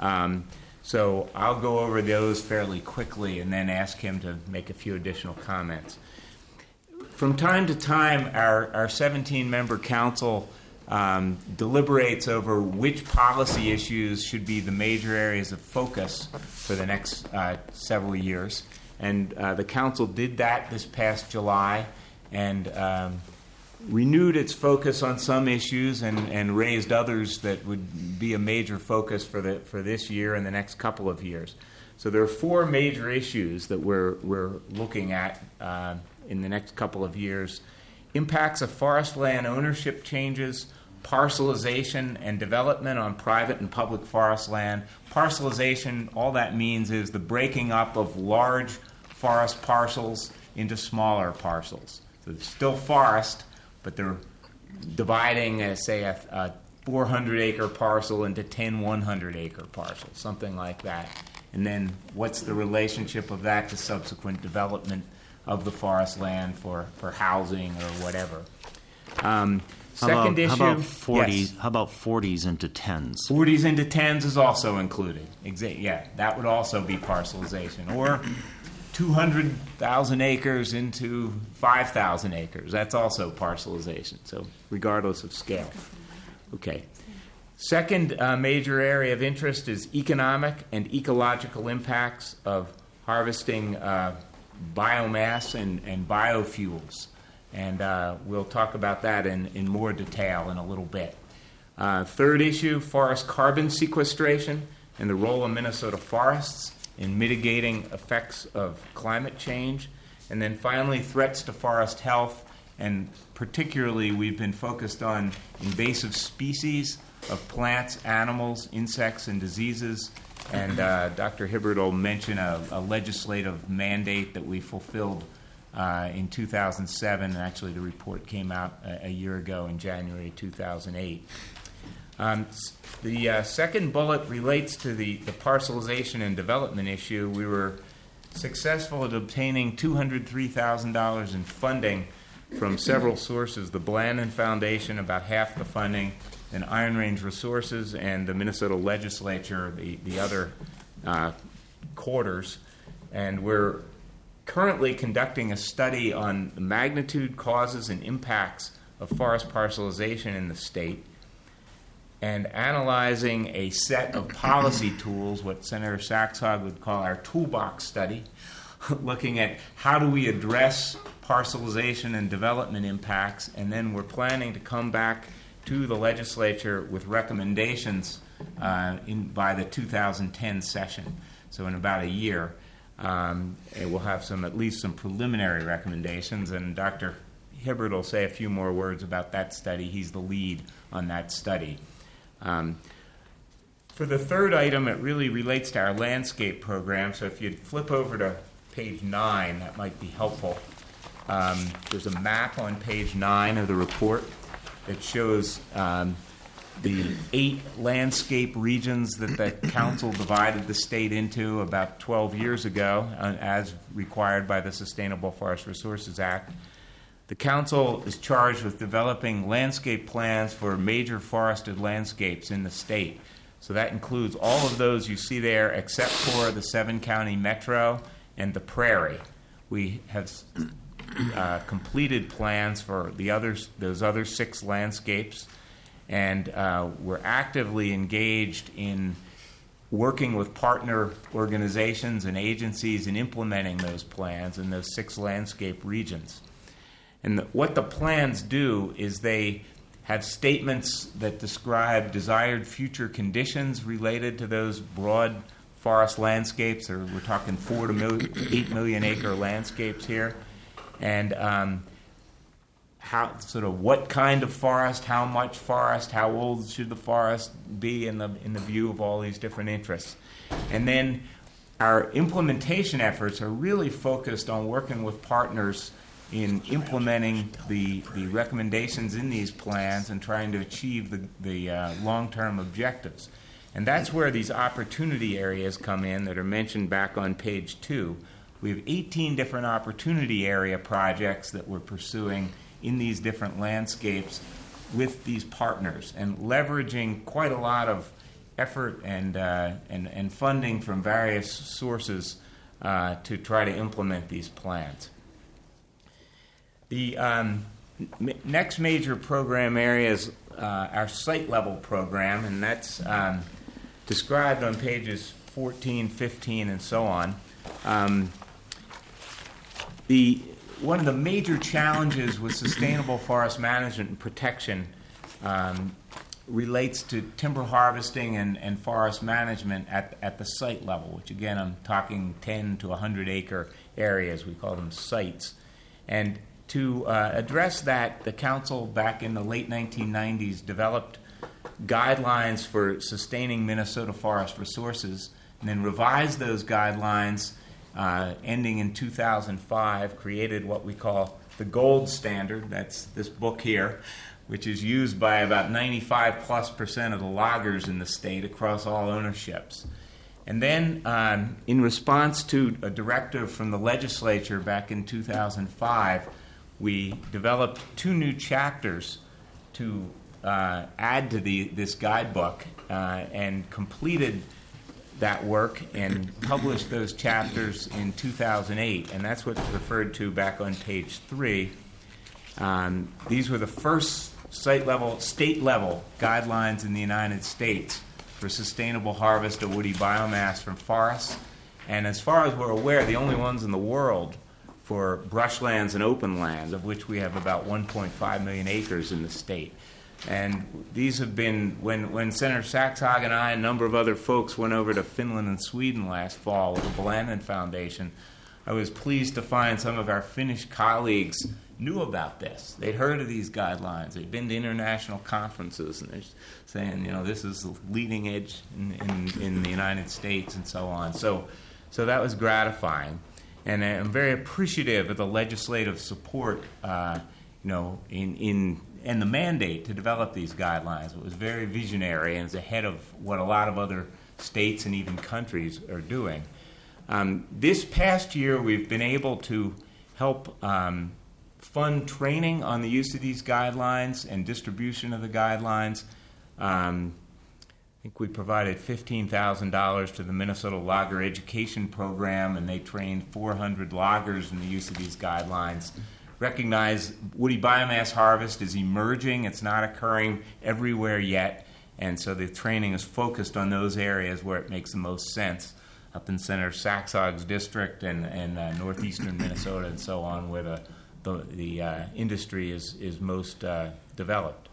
So I'll go over those fairly quickly and then ask him to make a few additional comments. From time to time, our 17-member council deliberates over which policy issues should be the major areas of focus for the next several years. And the council did that this past July and renewed its focus on some issues and raised others that would be a major focus for this year and the next couple of years. So there are 4 major issues that we're looking at in the next couple of years: impacts of forest land ownership changes, parcelization and development on private and public forest land. Parcelization, all that means is the breaking up of large forest parcels into smaller parcels. So it's still forest, but they're dividing, say, a 400-acre parcel into 10 100-acre parcels, something like that. And then what's the relationship of that to subsequent development of the forest land for housing or whatever? Second issue. How about 40? Yes. How about 40s into 10s? 40s into 10s is also included. Yeah, that would also be parcelization. Or 200,000 acres into 5,000 acres. That's also parcelization. So regardless of scale. Okay. Second major area of interest is economic and ecological impacts of harvesting biomass and biofuels. And we'll talk about that in more detail in a little bit. Third issue, forest carbon sequestration and the role of Minnesota forests in mitigating effects of climate change. And then finally, threats to forest health, and particularly we've been focused on invasive species of plants, animals, insects, and diseases. And Dr. Hibbard will mention a legislative mandate that we fulfilled in 2007. Actually, the report came out a year ago in January 2008. The second bullet relates to the parcelization and development issue. We were successful at obtaining $203,000 in funding from several sources: the Blandin Foundation, about half the funding, and Iron Range Resources, and the Minnesota Legislature, the other quarters. And we're currently conducting a study on the magnitude, causes, and impacts of forest parcelization in the state, and analyzing a set of policy tools, what Senator Saxhag would call our toolbox study, looking at how do we address parcelization and development impacts, and then we're planning to come back to the legislature with recommendations by the 2010 session, so in about a year. And we'll have at least some preliminary recommendations, and Dr. Hibbert will say a few more words about that study. He's the lead on that study. For the third item, it really relates to our landscape program, so if you'd flip over to page 9, that might be helpful. There's a map on page 9 of the report that shows the 8 landscape regions that the council divided the state into about 12 years ago, as required by the Sustainable Forest Resources Act. The council is charged with developing landscape plans for major forested landscapes in the state. So that includes all of those you see there except for the 7-county metro and the prairie. We have completed plans for those other 6 landscapes, and we're actively engaged in working with partner organizations and agencies in implementing those plans in those 6 landscape regions. And what the plans do is they have statements that describe desired future conditions related to those broad forest landscapes, or we're talking 4 to 8 million acre landscapes here, and what kind of forest, how much forest, how old should the forest be in the view of all these different interests. And then our implementation efforts are really focused on working with partners in implementing the recommendations in these plans and trying to achieve the long-term objectives. And that's where these opportunity areas come in that are mentioned back on page 2. We have 18 different opportunity area projects that we're pursuing in these different landscapes with these partners, and leveraging quite a lot of effort and funding from various sources to try to implement these plans. The next major program area is our site level program, and that's described on pages 14, 15, and so on. One of the major challenges with sustainable forest management and protection relates to timber harvesting and forest management at the site level, which again I'm talking 10 to 100 acre areas. We call them sites. And to address that, the council back in the late 1990s developed guidelines for sustaining Minnesota forest resources, and then revised those guidelines ending in 2005, created what we call the gold standard. That's this book here, which is used by about 95+% of the loggers in the state across all ownerships. And then in response to a directive from the legislature back in 2005, we developed 2 new chapters to add to this guidebook and completed that work and published those chapters in 2008, and that's what's referred to back on page 3. These were the first state-level guidelines in the United States for sustainable harvest of woody biomass from forests, and as far as we're aware, the only ones in the world for brushlands and open lands, of which we have about 1.5 million acres in the state. And these have been, when Senator Saxhag and I and a number of other folks went over to Finland and Sweden last fall with the Balanen Foundation, I was pleased to find some of our Finnish colleagues knew about this. They'd heard of these guidelines. They'd been to international conferences, and they're saying, this is the leading edge in the United States and so on. So that was gratifying. And I'm very appreciative of the legislative support, and the mandate to develop these guidelines. It was very visionary and is ahead of what a lot of other states and even countries are doing. This past year, we've been able to help fund training on the use of these guidelines and distribution of the guidelines. think we provided $15,000 to the Minnesota Logger Education Program, and they trained 400 loggers in the use of these guidelines. Recognize woody biomass harvest is emerging. It's not occurring everywhere yet, and so the training is focused on those areas where it makes the most sense, up in Senator Saxog's district and northeastern Minnesota and so on, where the industry is most developed.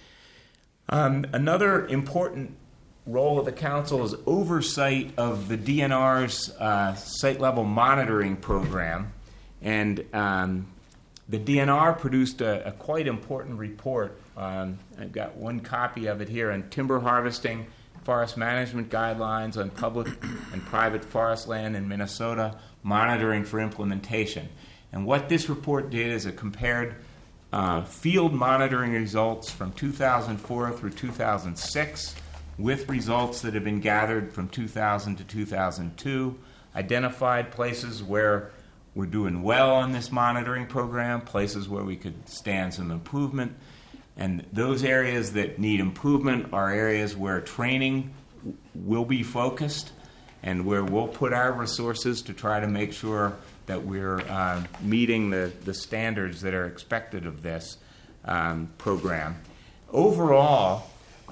Another important role of the council is oversight of the DNR's site-level monitoring program, and the DNR produced a quite important report. I've got one copy of it here on timber harvesting, forest management guidelines on public and private forest land in Minnesota, monitoring for implementation. And what this report did is it compared field monitoring results from 2004 through 2006 with results that have been gathered from 2000 to 2002, identified places where we're doing well on this monitoring program, places where we could stand some improvement, and those areas that need improvement are areas where training will be focused and where we'll put our resources to try to make sure that we're meeting the standards that are expected of this program. Overall,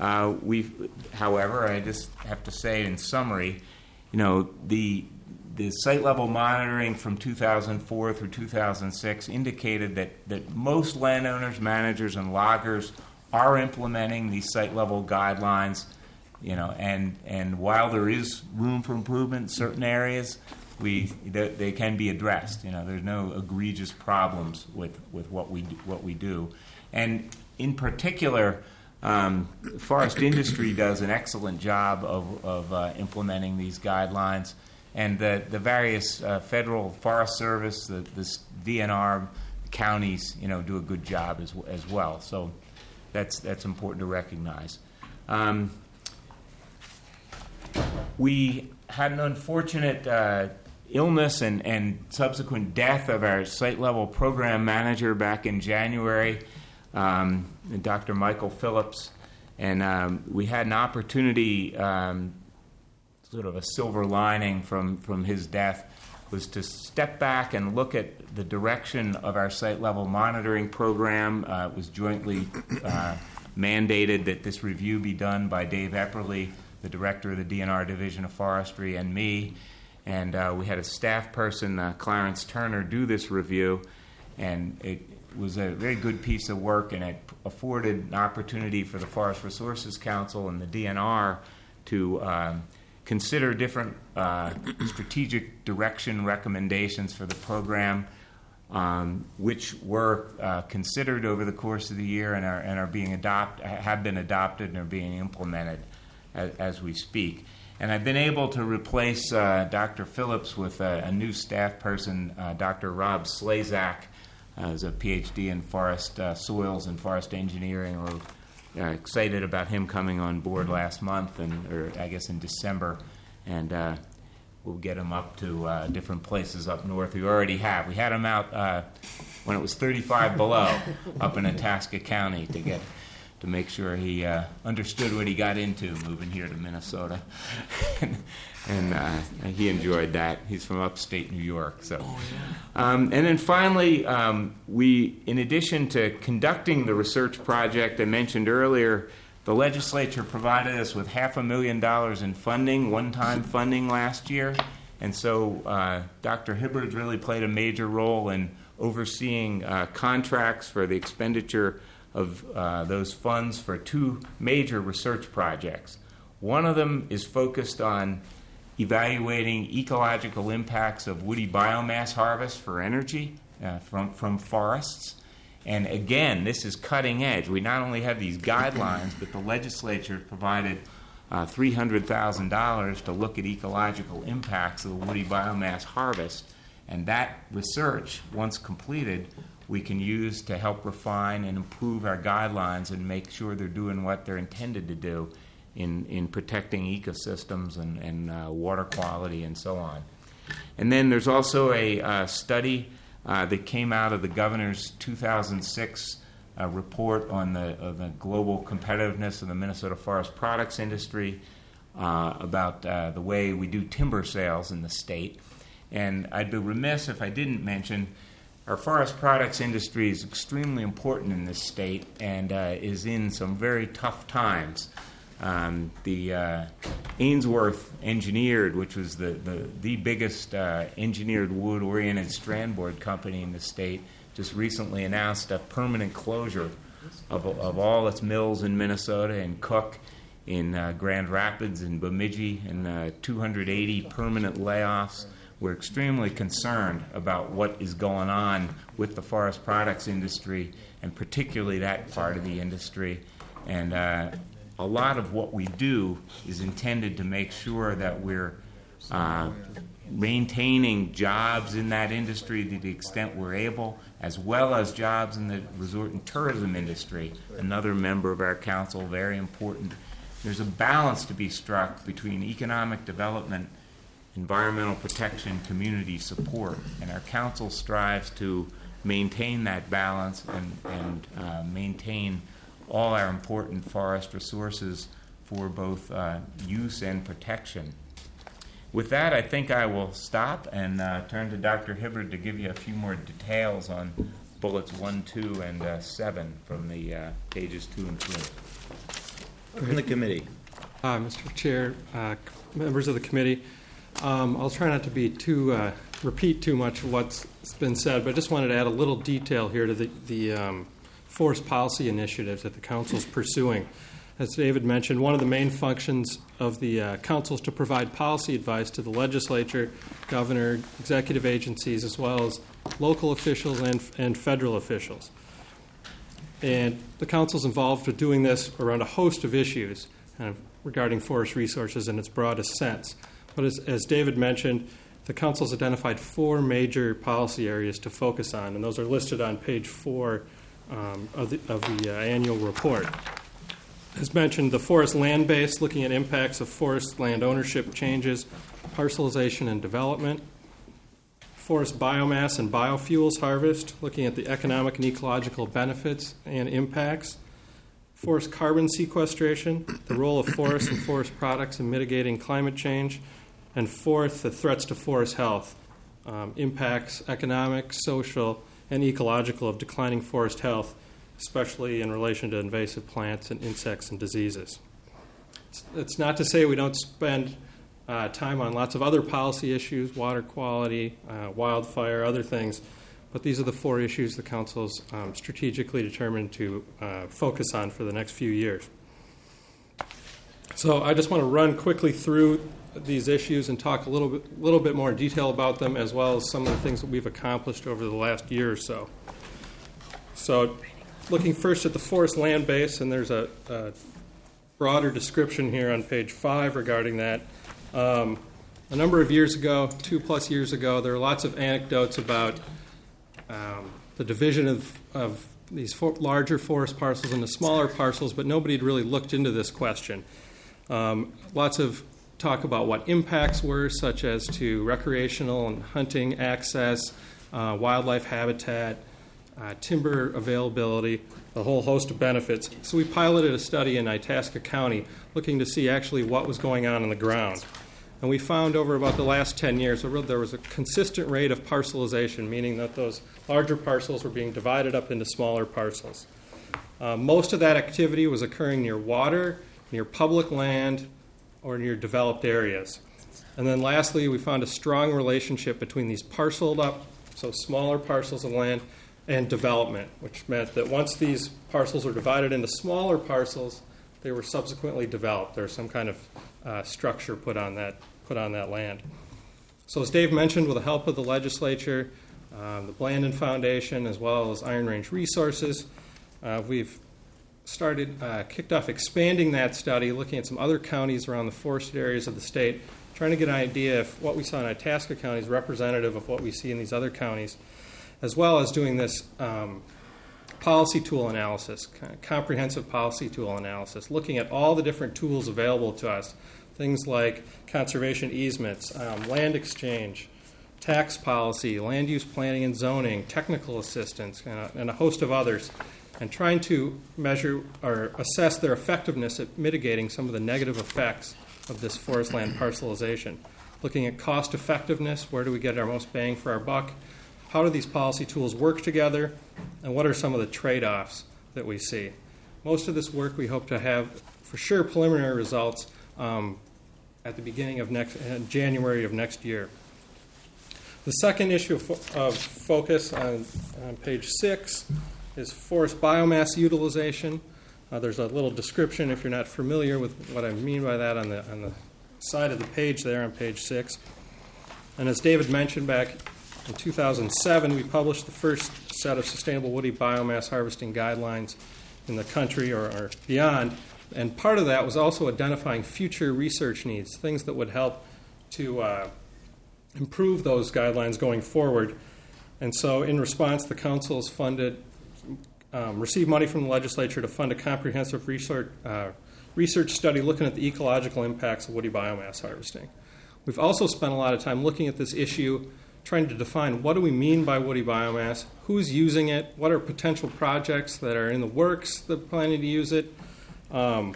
however, I just have to say in summary, the site-level monitoring from 2004 through 2006 indicated that most landowners, managers, and loggers are implementing these site-level guidelines, and while there is room for improvement in certain areas, they can be addressed. There's no egregious problems with what we do, and in particular, forest industry does an excellent job of implementing these guidelines, and the various federal Forest Service, the DNR, counties, do a good job as well. So that's important to recognize. We had an unfortunate illness and subsequent death of our site-level program manager back in January, Dr. Michael Phillips, and we had an opportunity, sort of a silver lining from his death, was to step back and look at the direction of our site-level monitoring program. It was jointly mandated that this review be done by Dave Epperly, the director of the DNR Division of Forestry, and me. And we had a staff person, Clarence Turner, do this review, and it was a very good piece of work, and it afforded an opportunity for the Forest Resources Council and the DNR to consider different strategic direction recommendations for the program, which were considered over the course of the year and have been adopted and are being implemented as we speak. And I've been able to replace Dr. Phillips with a new staff person, Dr. Rob Slazak, who's a PhD in forest soils and forest engineering. We're excited about him coming on board last month, or I guess in December, and we'll get him up to different places up north. We already have. We had him out when it was 35 below up in Itasca County to make sure he understood what he got into moving here to Minnesota. and he enjoyed that. He's from upstate New York. So, and then finally, we, in addition to conducting the research project I mentioned earlier, the legislature provided us with $500,000 in funding, one-time funding last year. And so Dr. Hibbard really played a major role in overseeing contracts for the expenditure of those funds for two major research projects. One of them is focused on evaluating ecological impacts of woody biomass harvest for energy from forests. And again, this is cutting edge. We not only have these guidelines, but the legislature provided $300,000 to look at ecological impacts of the woody biomass harvest. And that research, once completed, we can use to help refine and improve our guidelines and make sure they're doing what they're intended to do in protecting ecosystems and water quality and so on. And then there's also a study that came out of the governor's 2006 report on the global competitiveness of the Minnesota forest products industry, about the way we do timber sales in the state. And I'd be remiss if I didn't mention our forest products industry is extremely important in this state and is in some very tough times. The Ainsworth Engineered, which was the biggest engineered wood-oriented strand board company in the state, just recently announced a permanent closure of all its mills in Minnesota, in Cook, in Grand Rapids, in Bemidji, and 280 permanent layoffs. We're extremely concerned about what is going on with the forest products industry, and particularly that part of the industry. And a lot of what we do is intended to make sure that we're maintaining jobs in that industry to the extent we're able, as well as jobs in the resort and tourism industry. Another member of our council, very important. There's a balance to be struck between economic development, environmental protection, community support, and our council strives to maintain that balance and maintain all our important forest resources for both use and protection. With that, I think I will stop and turn to Dr. Hibbard to give you a few more details on bullets 1, 2, and 7 from the pages 2 and 3. From the committee. Mr. Chair, members of the committee, I'll try not to be repeat too much of what's been said, but I just wanted to add a little detail here to the forest policy initiatives that the council is pursuing. As David mentioned, one of the main functions of the council is to provide policy advice to the legislature, governor, executive agencies, as well as local officials and federal officials. And the council is involved with doing this around a host of issues regarding forest resources in its broadest sense. But as David mentioned, the council's identified 4 major policy areas to focus on, and those are listed on page 4 of the annual report. As mentioned, the forest land base, looking at impacts of forest land ownership changes, parcelization and development. Forest biomass and biofuels harvest, looking at the economic and ecological benefits and impacts. Forest carbon sequestration, the role of forests and forest products in mitigating climate change. And fourth, the threats to forest health, impacts economic, social, and ecological of declining forest health, especially in relation to invasive plants and insects and diseases. It's not to say we don't spend time on lots of other policy issues, water quality, wildfire, other things, but these are the 4 issues the council's strategically determined to focus on for the next few years. So I just want to run quickly through these issues and talk a little bit more in detail about them, as well as some of the things that we've accomplished over the last year or so. So looking first at the forest land base, and there's a broader description here on page 5 regarding that. A number of years ago, 2+ years ago, there were lots of anecdotes about the division of these larger forest parcels into smaller parcels, but nobody had really looked into this question. Lots of talk about what impacts were, such as to recreational and hunting access, wildlife habitat, timber availability, a whole host of benefits. So we piloted a study in Itasca County looking to see actually what was going on the ground. And we found over about the last 10 years there was a consistent rate of parcelization, meaning that those larger parcels were being divided up into smaller parcels. Most of that activity was occurring near water, near public land, or near developed areas. And then lastly, we found a strong relationship between these parceled up, so smaller parcels of land, and development, which meant that once these parcels were divided into smaller parcels, they were subsequently developed. There was some kind of structure put on that land. So as Dave mentioned, with the help of the legislature, the Blandin Foundation, as well as Iron Range Resources, we've kicked off expanding that study, looking at some other counties around the forested areas of the state, trying to get an idea if what we saw in Itasca County is representative of what we see in these other counties, as well as doing this policy tool analysis, kind of comprehensive policy tool analysis, looking at all the different tools available to us, things like conservation easements, land exchange, tax policy, land use planning and zoning, technical assistance, and a host of others. and trying to measure or assess their effectiveness at mitigating some of the negative effects of this forest land parcelization. Looking at cost effectiveness, where do we get our most bang for our buck? How do these policy tools work together? And what are some of the trade-offs that we see? Most of this work we hope to have, for sure, preliminary results at the beginning of January of next year. The second issue of focus on page 6 is forest biomass utilization. There's a little description, if you're not familiar with what I mean by that, on the side of the page there on page 6. And as David mentioned, back in 2007, we published the first set of sustainable woody biomass harvesting guidelines in the country or beyond. And part of that was also identifying future research needs, things that would help to improve those guidelines going forward. And so in response, the council has received money from the legislature to fund a comprehensive research study looking at the ecological impacts of woody biomass harvesting. We've also spent a lot of time looking at this issue, trying to define what do we mean by woody biomass, who's using it, what are potential projects that are in the works that are planning to use it, and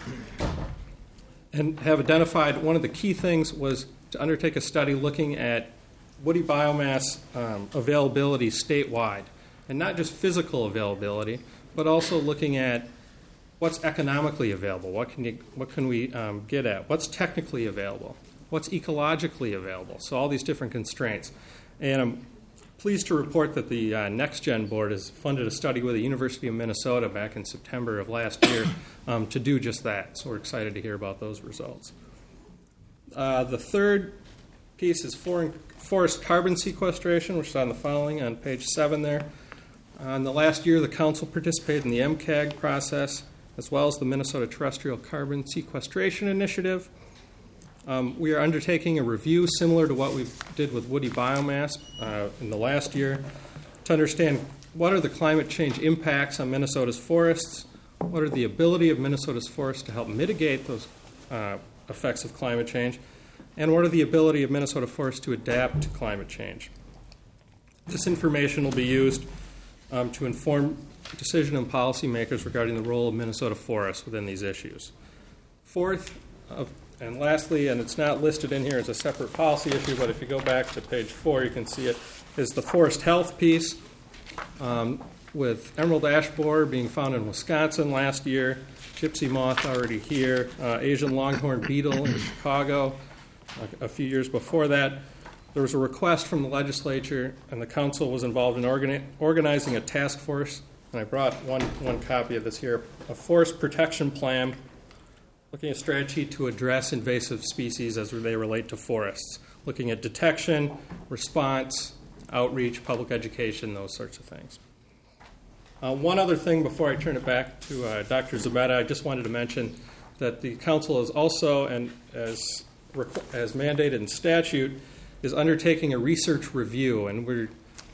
have identified one of the key things was to undertake a study looking at woody biomass availability statewide, and not just physical availability, but also looking at what's economically available, what can we get at, what's technically available, what's ecologically available, so all these different constraints. And I'm pleased to report that the NextGen Board has funded a study with the University of Minnesota back in September of last year to do just that, so we're excited to hear about those results. The third piece is forest carbon sequestration, which is on the following, on page 7 there. In the last year, the council participated in the MCAG process, as well as the Minnesota Terrestrial Carbon Sequestration Initiative. We are undertaking a review similar to what we did with woody biomass in the last year to understand what are the climate change impacts on Minnesota's forests, what are the ability of Minnesota's forests to help mitigate those effects of climate change, and what are the ability of Minnesota forests to adapt to climate change. This information will be used to inform decision and policymakers regarding the role of Minnesota forests within these issues. Fourth, and lastly, and it's not listed in here as a separate policy issue, but if you go back to page 4, you can see it, is the forest health piece with emerald ash borer being found in Wisconsin last year, gypsy moth already here, Asian longhorn beetle in Chicago a few years before that. There was a request from the legislature, and the council was involved in organizing a task force, and I brought one copy of this here, a forest protection plan looking at a strategy to address invasive species as they relate to forests, looking at detection, response, outreach, public education, those sorts of things. One other thing before I turn it back to Dr. Zabetta, I just wanted to mention that the council is also, and as mandated in statute, is undertaking a research review, and we're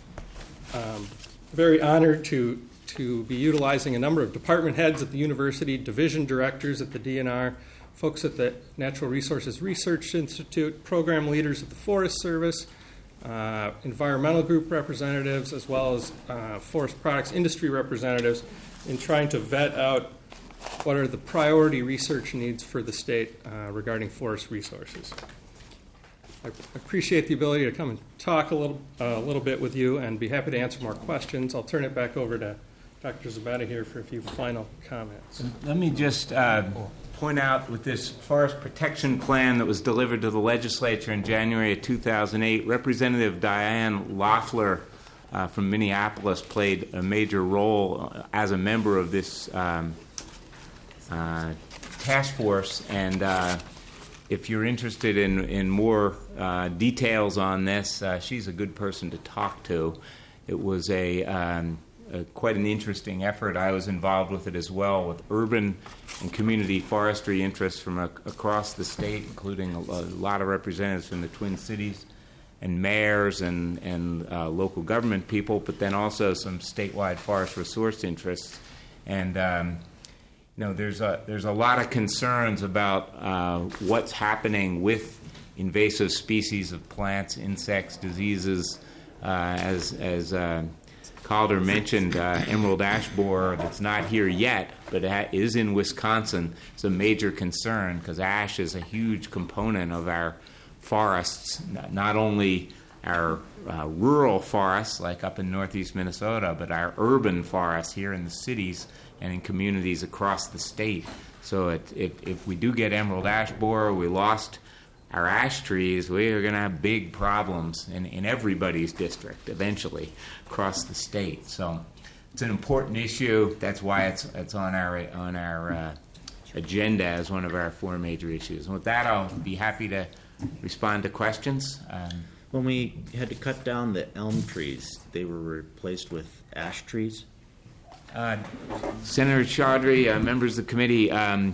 very honored to be utilizing a number of department heads at the university, division directors at the DNR, folks at the Natural Resources Research Institute, program leaders at the Forest Service, environmental group representatives, as well as forest products industry representatives in trying to vet out what are the priority research needs for the state regarding forest resources. I appreciate the ability to come and talk a little bit with you and be happy to answer more questions. I'll turn it back over to Dr. Zabetta here for a few final comments. Let me just point out with this forest protection plan that was delivered to the legislature in January of 2008, Representative Diane Loeffler from Minneapolis played a major role as a member of this task force, and if you're interested in more details on this, she's a good person to talk to. It was quite an interesting effort. I was involved with it as well, with urban and community forestry interests from across the state, including a lot of representatives from the Twin Cities and mayors and local government people, but then also some statewide forest resource interests. And there's a lot of concerns about what's happening with invasive species of plants, insects, diseases, as Calder mentioned emerald ash borer that's not here yet, but is in Wisconsin. It's a major concern because ash is a huge component of our forests, not only our rural forests like up in northeast Minnesota, but our urban forests here in the cities and in communities across the state. So if we do get emerald ash borer, we lost our ash trees, we are going to have big problems in everybody's district eventually across the state. So it's an important issue. That's why it's on our agenda as one of our 4 major issues. And with that, I'll be happy to respond to questions. When we had to cut down the elm trees, they were replaced with ash trees? Senator Chaudhry, members of the committee,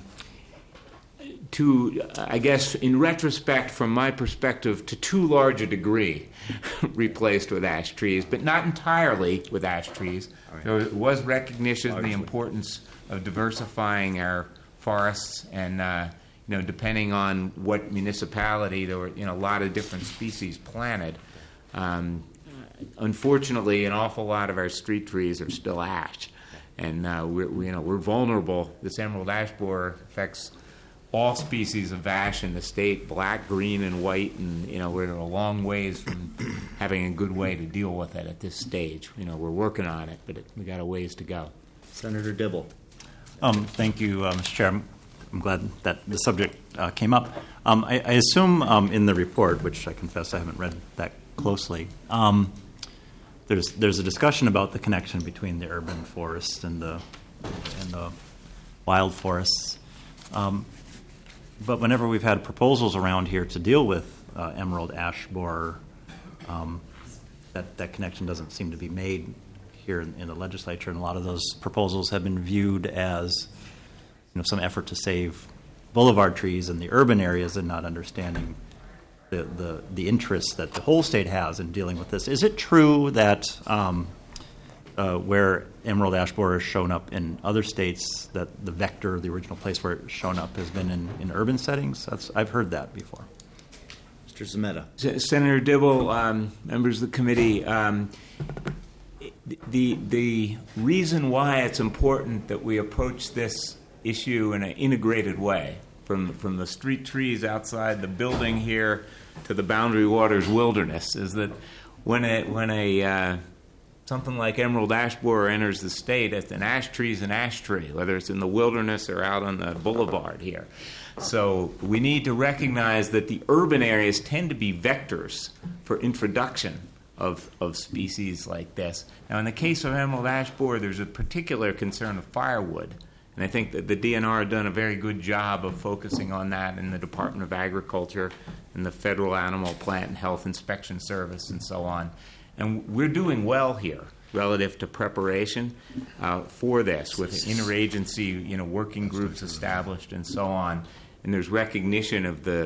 I guess, in retrospect, from my perspective, to too large a degree, replaced with ash trees, but not entirely with ash trees. Right. There was recognition of the importance of diversifying our forests, and depending on what municipality, there were a lot of different species planted. Unfortunately, an awful lot of our street trees are still ash, and we're vulnerable. This emerald ash borer affects all species of ash in the state, black, green, and white, and we're a long ways from having a good way to deal with it at this stage. We're working on it, but we got a ways to go. Senator Dibble. Thank you, Mr. Chair. I'm glad that the subject came up. I assume in the report, which I confess I haven't read that closely, there's a discussion about the connection between the urban forests and the wild forests. But whenever we've had proposals around here to deal with emerald ash borer, that connection doesn't seem to be made here in the legislature, and a lot of those proposals have been viewed as some effort to save boulevard trees in the urban areas and not understanding the interest that the whole state has in dealing with this. Is it true that where emerald ash borer has shown up in other states, that the vector, the original place where it's shown up, has been in urban settings? I've heard that before. Mr. Zemeta. Senator Dibble, members of the committee, the reason why it's important that we approach this issue in an integrated way, from the street trees outside the building here to the Boundary Waters Wilderness, is that when a something like emerald ash borer enters the state, an ash tree is an ash tree, whether it's in the wilderness or out on the boulevard here. So we need to recognize that the urban areas tend to be vectors for introduction of species like this. Now, in the case of emerald ash borer, there's a particular concern of firewood. And I think that the DNR have done a very good job of focusing on that in the Department of Agriculture and the Federal Animal Plant and Health Inspection Service and so on. And we're doing well here relative to preparation for this, with interagency, working groups established and so on. And there's recognition of the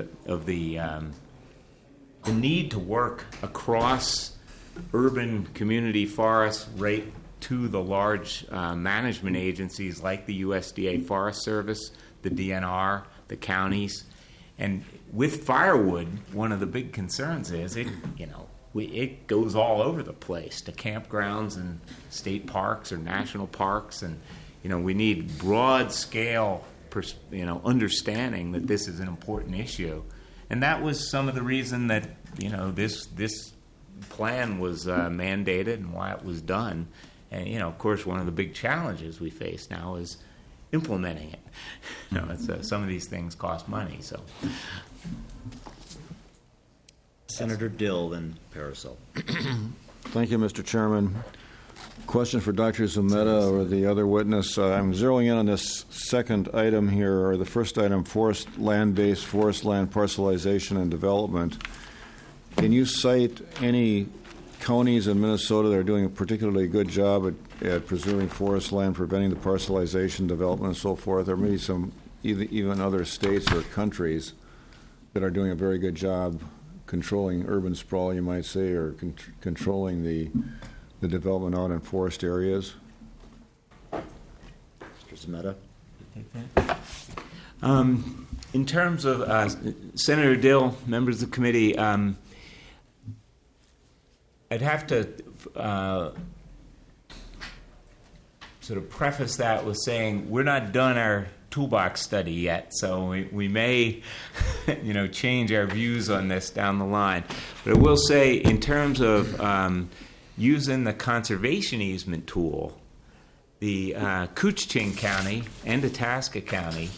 need to work across urban community forests right to the large management agencies like the USDA Forest Service, the DNR, the counties. And with firewood, one of the big concerns is it goes all over the place to campgrounds and state parks or national parks, and we need broad scale understanding that this is an important issue. And that was some of the reason that this plan was mandated and why it was done. And of course, one of the big challenges we face now is implementing it. Some of these things cost money. So, Senator Dill, then Parasol. Thank you, Mr. Chairman. Question for Dr. Zemeta or the other witness. I'm zeroing in on this second item here, or the first item, land-based forest land parcelization and development. Can you cite any counties in Minnesota that are doing a particularly good job at preserving forest land, preventing the parcelization, development, and so forth? Or maybe some even other states or countries that are doing a very good job controlling urban sprawl, you might say, or controlling the development out in forest areas? Mr. Zemeta. In terms of Senator Dill, members of the committee, I'd have to sort of preface that with saying we're not done our toolbox study yet, so we may, change our views on this down the line. But I will say, in terms of using the conservation easement tool, the Koochiching County and Itasca County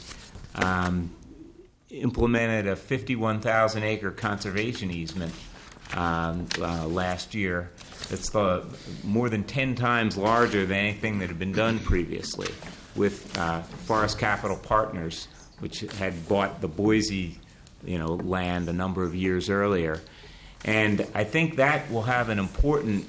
implemented a 51,000-acre conservation easement last year. It's more than 10 times larger than anything that had been done previously, with Forest Capital Partners, which had bought the Boise, land a number of years earlier. And I think that will have an important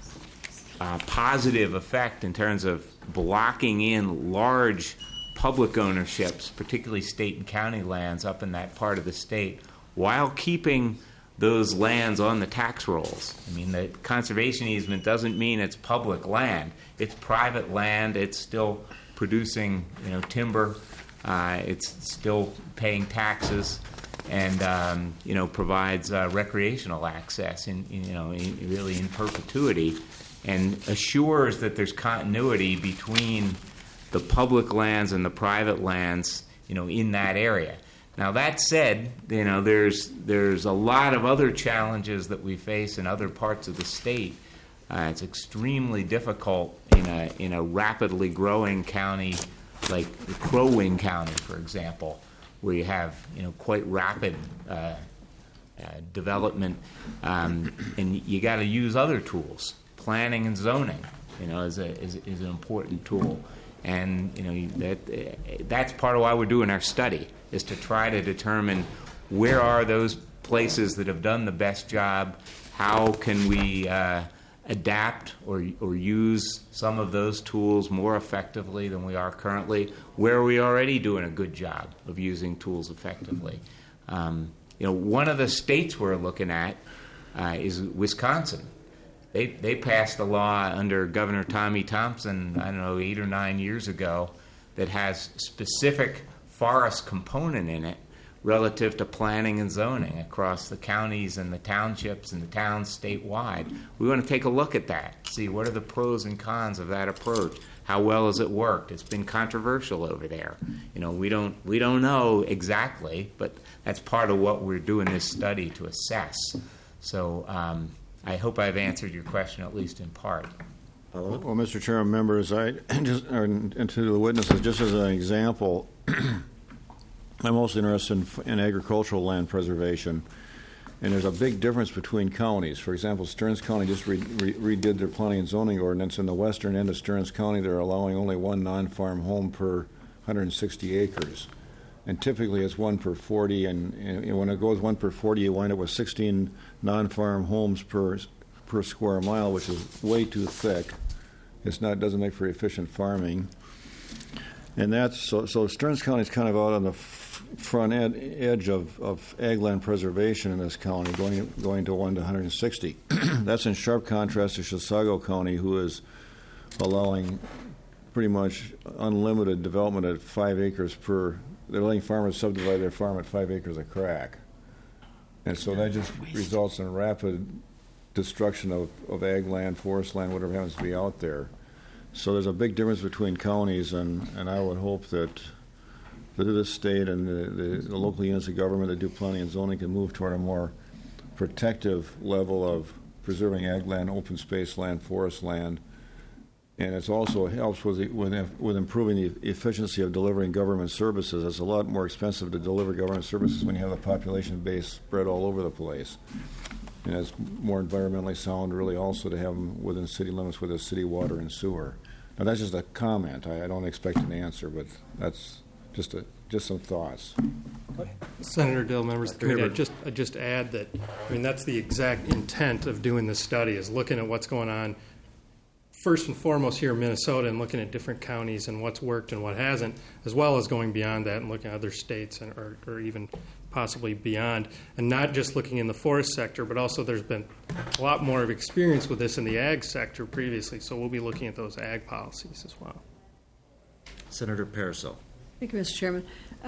positive effect in terms of blocking in large public ownerships, particularly state and county lands up in that part of the state, while keeping those lands on the tax rolls. I mean, the conservation easement doesn't mean it's public land. It's private land. It's still producing, timber. It's still paying taxes, and provides recreational access really in perpetuity, and assures that there's continuity between the public lands and the private lands, in that area. Now, that said, there's a lot of other challenges that we face in other parts of the state. It's extremely difficult in a rapidly growing county like Crow Wing County, for example, where you have quite rapid development, and you got to use other tools. Planning and zoning, is an important tool, and that's part of why we're doing our study, is to try to determine where are those places that have done the best job, how can we adapt or use some of those tools more effectively than we are currently, where are we already doing a good job of using tools effectively. One of the states we're looking at is Wisconsin. They passed a law under Governor Tommy Thompson, 8 or 9 years ago, that has specific forest component in it relative to planning and zoning across the counties and the townships and the towns statewide. We want to take a look at that, see what are the pros and cons of that approach. How well has it worked? It's been controversial over there. We don't know exactly, but that's part of what we're doing this study to assess. So I hope I've answered your question at least in part. Well, Mr. Chairman, members, and to the witnesses, just as an example, I'm mostly interested in agricultural land preservation, and there's a big difference between counties. For example, Stearns County just redid their planning and zoning ordinance. In the western end of Stearns County, they're allowing only one non-farm home per 160 acres. And typically it's 1 per 40, and when it goes 1 per 40, you wind up with 16 non-farm homes per square mile, which is way too thick. Doesn't make for efficient farming. And that's so Stearns County is kind of out on the front edge of ag land preservation in this county, going to 1 to 160. That's in sharp contrast to Chisago County, who is allowing pretty much unlimited development at 5 acres per. They're letting farmers subdivide their farm at 5 acres a crack, and so that just results in rapid destruction of ag land, forest land, whatever happens to be out there. So there's a big difference between counties, and I would hope that this state and the local units of government that do planning and zoning can move toward a more protective level of preserving ag land, open space land, forest land. And it also helps with improving the efficiency of delivering government services. It's a lot more expensive to deliver government services when you have a population base spread all over the place. And it's more environmentally sound, really, also to have them within city limits with a city water and sewer. Now, that's just a comment. I don't expect an answer, but that's just some thoughts. Senator Dill, members of the committee, I'd just add that, that's the exact intent of doing this study, is looking at what's going on first and foremost here in Minnesota and looking at different counties and what's worked and what hasn't, as well as going beyond that and looking at other states or even possibly beyond, and not just looking in the forest sector, but also there's been a lot more of experience with this in the ag sector previously, so we'll be looking at those ag policies as well. Senator Parasil. Thank you, Mr. Chairman.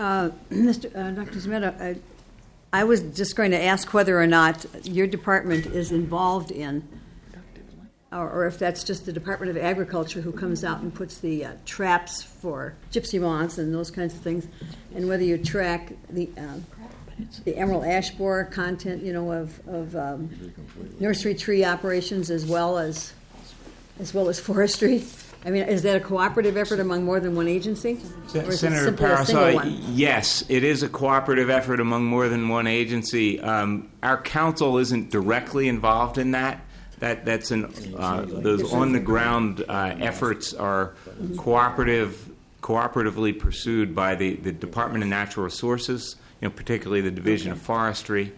Dr. Zemeta, I was just going to ask whether or not your department is involved in or if that's just the Department of Agriculture who comes out and puts the traps for gypsy moths and those kinds of things, and whether you track the emerald ash borer content, of nursery tree operations as well as forestry. I mean, is that a cooperative effort among more than one agency? Or is it Senator simply a single Parasol, one? yes, it is a cooperative effort among more than one agency. Our council isn't directly involved in that. Those on the ground efforts are cooperatively pursued by the Department of Natural Resources, particularly the Division of Forestry,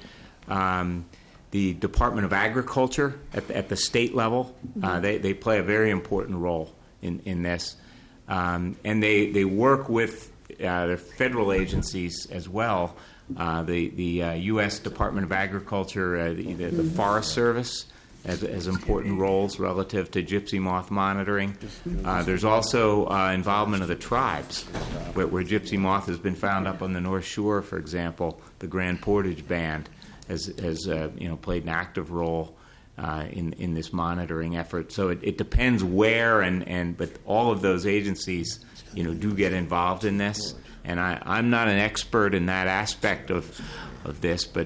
the Department of Agriculture at the state level. They play a very important role in this, and they work with the federal agencies as well. The U.S. Department of Agriculture, the Forest Service, has important roles relative to gypsy moth monitoring. There's also involvement of the tribes, where gypsy moth has been found up on the North Shore, for example. The Grand Portage Band has played an active role in this monitoring effort. So it depends where, but all of those agencies do get involved in this. And I'm not an expert in that aspect of this, but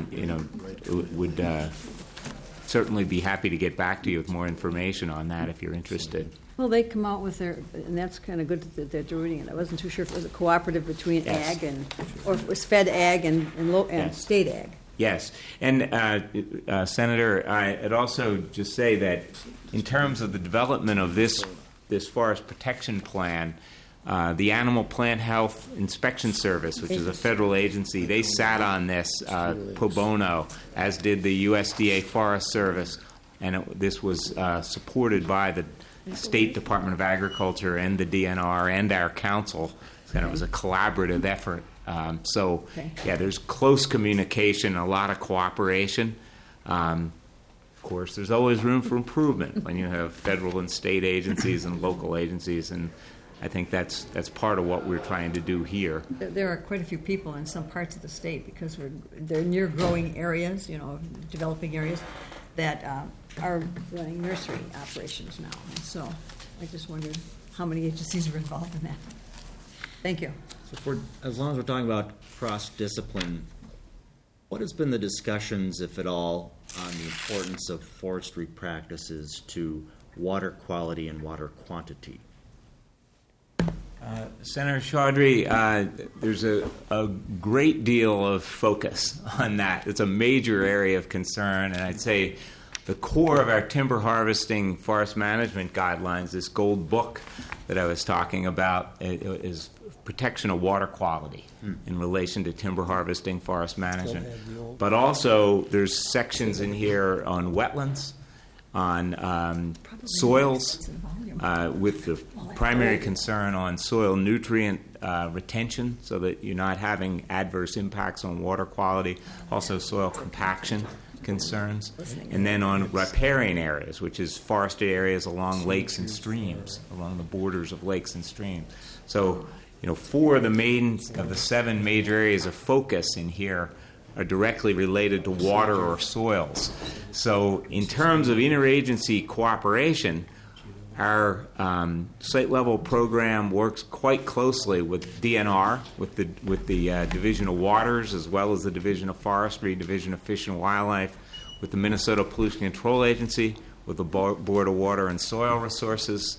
would certainly be happy to get back to you with more information on that if you're interested. Well, they come out with and that's kind of good that they're doing it. I wasn't too sure if it was a cooperative between ag or if it was Fed ag and state ag. Yes, and Senator, I'd also just say that in terms of the development of this forest protection plan, the Animal Plant Health Inspection Service, which is a federal agency, they sat on this pro bono, as did the USDA Forest Service, and this was supported by the State Department of Agriculture and the DNR and our council, and it was a collaborative effort. There's close communication, a lot of cooperation. Of course, there's always room for improvement when you have federal and state agencies and local agencies, and I think that's part of what we're trying to do here. There are quite a few people in some parts of the state, because they're near growing areas, developing areas, that are running nursery operations now. And so I just wondered how many agencies are involved in that. Thank you. So as long as we're talking about cross-discipline, what has been the discussions, if at all, on the importance of forestry practices to water quality and water quantity? Senator Chaudhry, there's a great deal of focus on that. It's a major area of concern, and I'd say the core of our timber harvesting forest management guidelines, this gold book that I was talking about, is protection of water quality in relation to timber harvesting, forest management. But also there's sections in here on wetlands, on soils, with the primary concern on soil nutrient retention, so that you're not having adverse impacts on water quality, also soil compaction concerns, and then on riparian areas, which is forested areas along lakes and streams, along the borders of lakes and streams. So, four of the 7 major areas of focus in here are directly related to water or soils. So in terms of interagency cooperation, our state-level program works quite closely with DNR, with the Division of Waters, as well as the Division of Forestry, Division of Fish and Wildlife, with the Minnesota Pollution Control Agency, with the Board of Water and Soil Resources,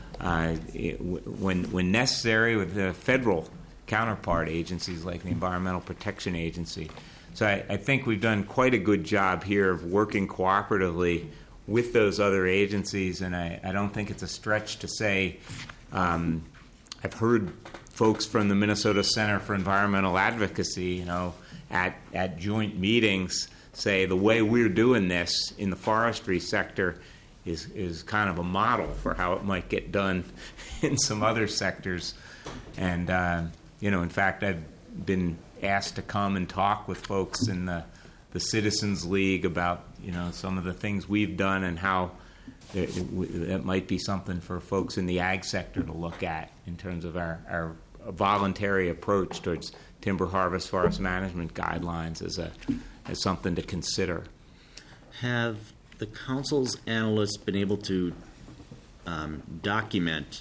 when necessary, with the federal counterpart agencies like the Environmental Protection Agency. So I think we've done quite a good job here of working cooperatively with those other agencies, and I don't think it's a stretch to say I've heard folks from the Minnesota Center for Environmental Advocacy, at joint meetings say the way we're doing this in the forestry sector is kind of a model for how it might get done in some other sectors. And, in fact, I've been asked to come and talk with folks in the Citizens League about, some of the things we've done and how that might be something for folks in the ag sector to look at in terms of our voluntary approach towards timber harvest forest management guidelines as something to consider. Have the council's analysts been able to document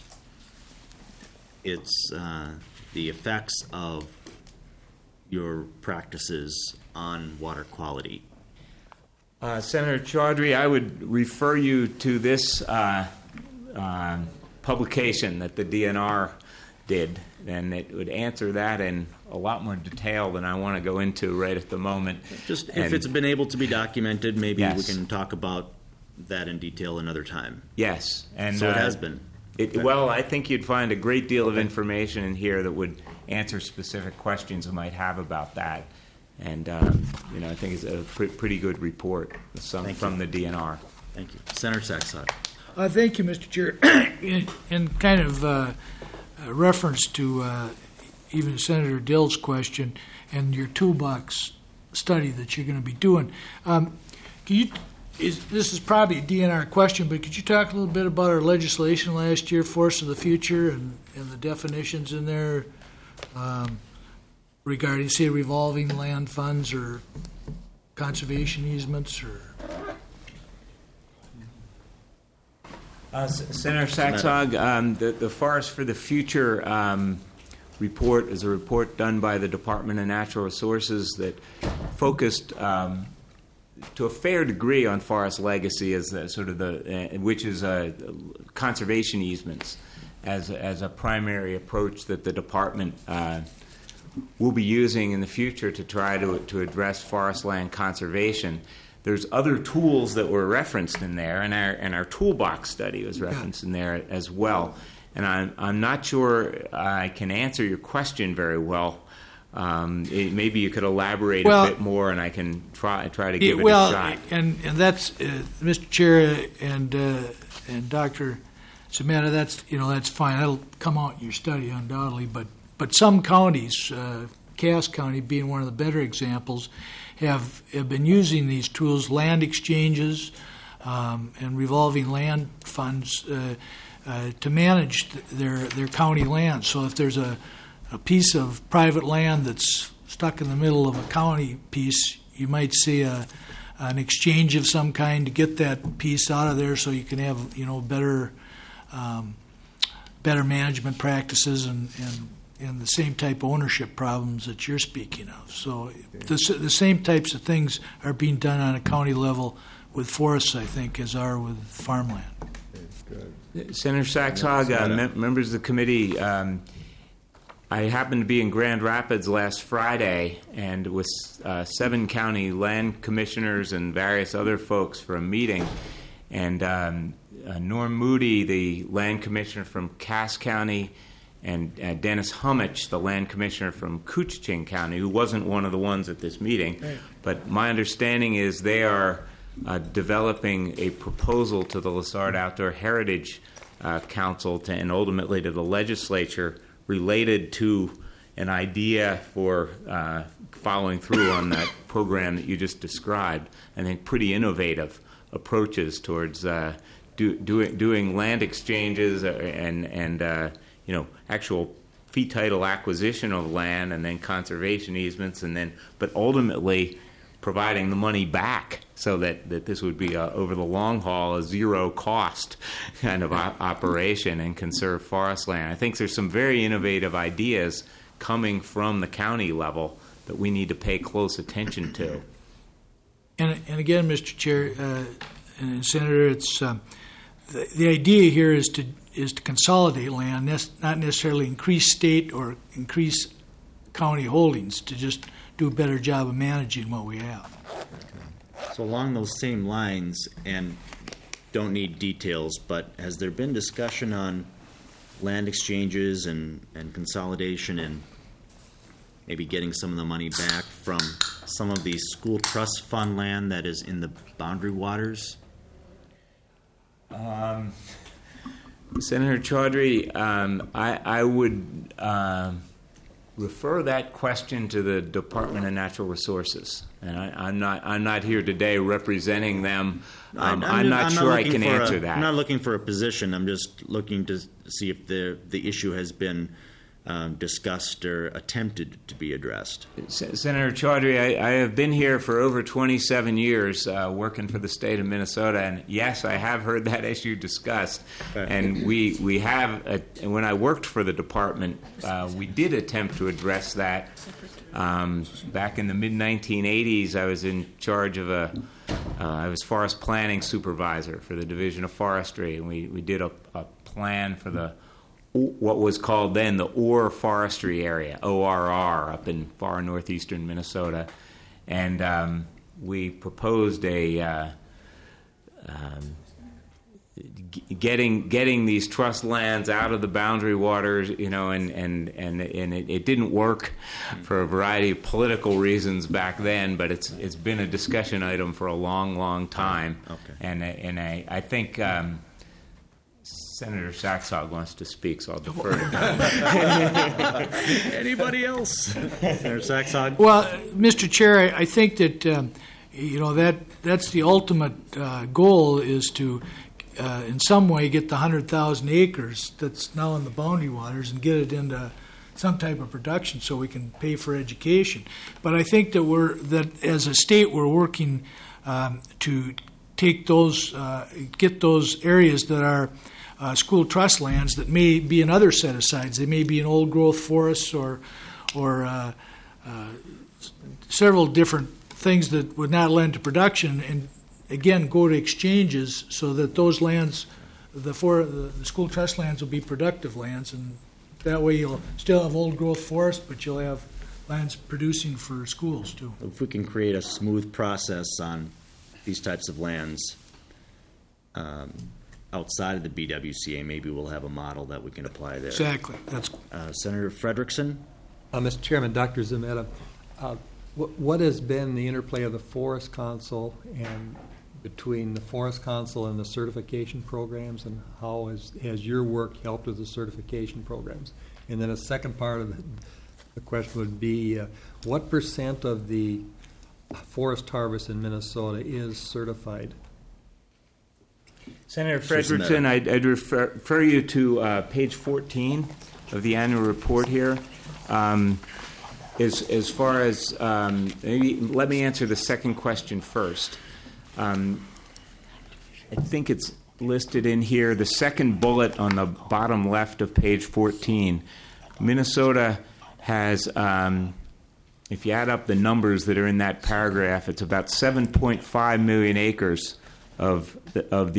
the effects of your practices on water quality? Senator Chaudhry, I would refer you to this publication that the DNR did, and it would answer that in a lot more detail than I want to go into right at the moment. Just if it's been able to be documented, maybe Yes. we can talk about that in detail another time. Yes, and So it has been. Well, I think you'd find a great deal of information in here that would answer specific questions you might have about that. And I think it's a pretty good report from the DNR. Thank you. Senator Saxon. Thank you, Mr. Chair. In kind of reference to even Senator Dill's question and your toolbox study that you're going to be doing, this is probably a DNR question, but could you talk a little bit about our legislation last year, Forest of the Future, and the definitions in there regarding, say, revolving land funds or conservation easements or... Senator Saxog, the Forest for the Future report is a report done by the Department of Natural Resources that focused to a fair degree on forest legacy as which is conservation easements as a primary approach that the department will be using in the future to try to address forest land conservation. There's other tools that were referenced in there, and our toolbox study was referenced in there as well. And I'm not sure I can answer your question very well. Maybe you could elaborate a bit more, and I can try to give it a shot. And that's Mr. Chair and Dr. Zemeta. That's fine. That'll come out in your study undoubtedly. But some counties, Cass County being one of the better examples, have been using these tools, land exchanges and revolving land funds to manage their county land. So if there's a piece of private land that's stuck in the middle of a county piece, you might see an exchange of some kind to get that piece out of there, so you can have better management practices and the same type of ownership problems that you're speaking of. So the same types of things are being done on a county level with forests, I think, as are with farmland. Senator Saxog, members of the committee, I happened to be in Grand Rapids last Friday and with 7 county land commissioners and various other folks for a meeting. And Norm Moody, the land commissioner from Cass County, and Dennis Hummich, the land commissioner from Koochiching County, who wasn't one of the ones at this meeting. Right. But my understanding is they are developing a proposal to the Lessard Outdoor Heritage Council and ultimately to the legislature related to an idea for following through on that program that you just described. I think pretty innovative approaches towards doing land exchanges and actual fee title acquisition of land and then conservation easements, but ultimately providing the money back so that this would be over the long haul a zero cost kind of operation and conserve forest land. I think there's some very innovative ideas coming from the county level that we need to pay close attention to. And again, Mr. Chair and Senator, it's the idea here is to consolidate land, not necessarily increase state or increase county holdings, to just do a better job of managing what we have. So along those same lines, and don't need details, but has there been discussion on land exchanges and consolidation and maybe getting some of the money back from some of the school trust fund land that is in the boundary waters? Senator Chaudhry, I would refer that question to the Department of Natural Resources, and I'm not here today representing them. I'm not sure I can answer that. I'm not looking for a position. I'm just looking to see if the issue has been discussed or attempted to be addressed? Senator Chaudhry, I have been here for over 27 years working for the state of Minnesota, and yes, I have heard that issue discussed. And we have, when I worked for the department, we did attempt to address that. Back in the mid-1980s, I was in charge of I was forest planning supervisor for the Division of Forestry, and we did a plan for what was called then the Orr Forestry Area, ORR, up in far northeastern Minnesota. And we proposed getting these trust lands out of the boundary waters, and it didn't work for a variety of political reasons back then, but it's been a discussion item for a long, long time. Okay. And I think Senator Saxog wants to speak, so I'll defer to him. Anybody else? Senator Saxog? Well, Mr. Chair, I think that that's the ultimate goal, is to in some way get the 100,000 acres that's now in the boundary waters and get it into some type of production so we can pay for education. But I think that as a state we're working to take those, get those areas that are school trust lands that may be in other set-asides. They may be in old-growth forests or several different things that would not lend to production, and again go to exchanges so that those lands, the school trust lands, will be productive lands, and that way you'll still have old-growth forest, but you'll have lands producing for schools too. If we can create a smooth process on these types of lands outside of the BWCA, maybe we'll have a model that we can apply there. Exactly. That's Senator Frederickson? Mr. Chairman, Dr. Zemeta, what has been the interplay of the Forest Council and between the Forest Council and the certification programs, and how has your work helped with the certification programs? And then a second part of the question would be, what % of the forest harvest in Minnesota is certified? Senator Frederickson, I'd refer you to page 14 of the annual report here. As far as maybe let me answer the second question first. I think it's listed in here, the second bullet on the bottom left of page 14. Minnesota has, if you add up the numbers that are in that paragraph, it's about 7.5 million acres of the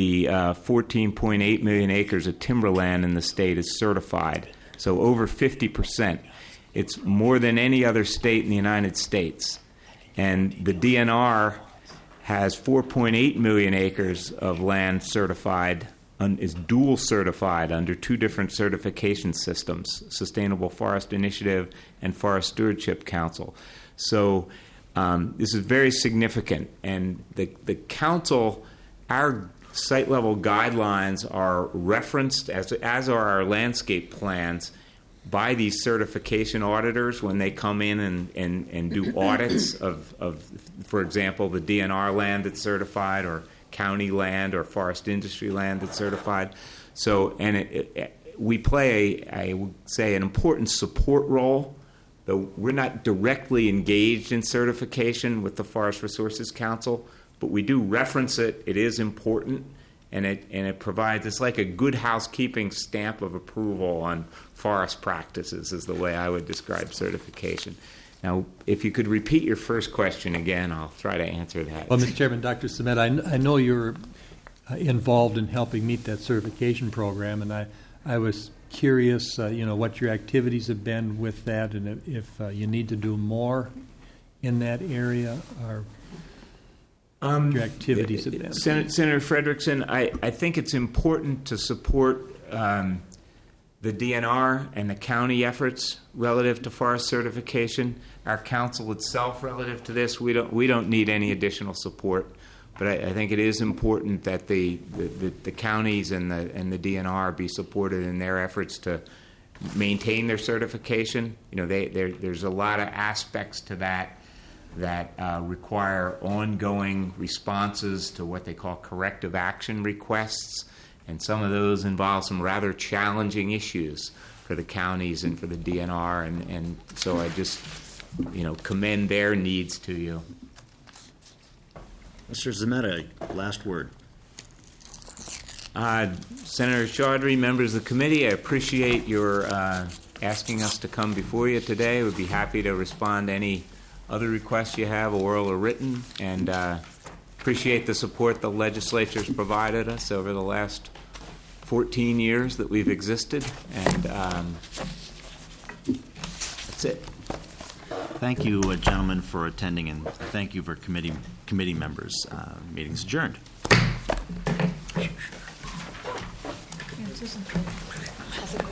14.8 million acres of timberland in the state is certified. So over 50%. It's more than any other state in the United States. And the DNR has 4.8 million acres of land certified, is dual certified under two different certification systems, Sustainable Forest Initiative and Forest Stewardship Council. So this is very significant. And the council, our site-level guidelines are referenced, as are our landscape plans, by these certification auditors when they come in and do audits of, for example, the DNR land that's certified, or county land or forest industry land that's certified. So, and we play, I would say, an important support role, though we're not directly engaged in certification with the Forest Resources Council, but we do reference it. It is important. And it provides, it's like a good housekeeping stamp of approval on forest practices, is the way I would describe certification. Now, if you could repeat your first question again, I'll try to answer that. Well, Mr. Chairman, Dr. Zemeta, I know you're involved in helping meet that certification program, and I was curious, what your activities have been with that, and if you need to do more in that area, or your activities have been. Senator Frederickson, I think it's important to support the DNR and the county efforts relative to forest certification. Our council itself, relative to this, we don't need any additional support. But I think it is important that the counties and the DNR be supported in their efforts to maintain their certification. There's a lot of aspects to that require ongoing responses to what they call corrective action requests, and some of those involve some rather challenging issues for the counties and for the DNR, and so I just, commend their needs to you. Mr. Zemetta, last word. Senator Chaudhry, members of the committee, I appreciate your asking us to come before you today. We'd be happy to respond to any other requests you have, oral or written, and appreciate the support the legislature's provided us over the last 14 years that we've existed, and that's it. Thank you, gentlemen, for attending, and thank you for committee members. Meeting's adjourned. How's it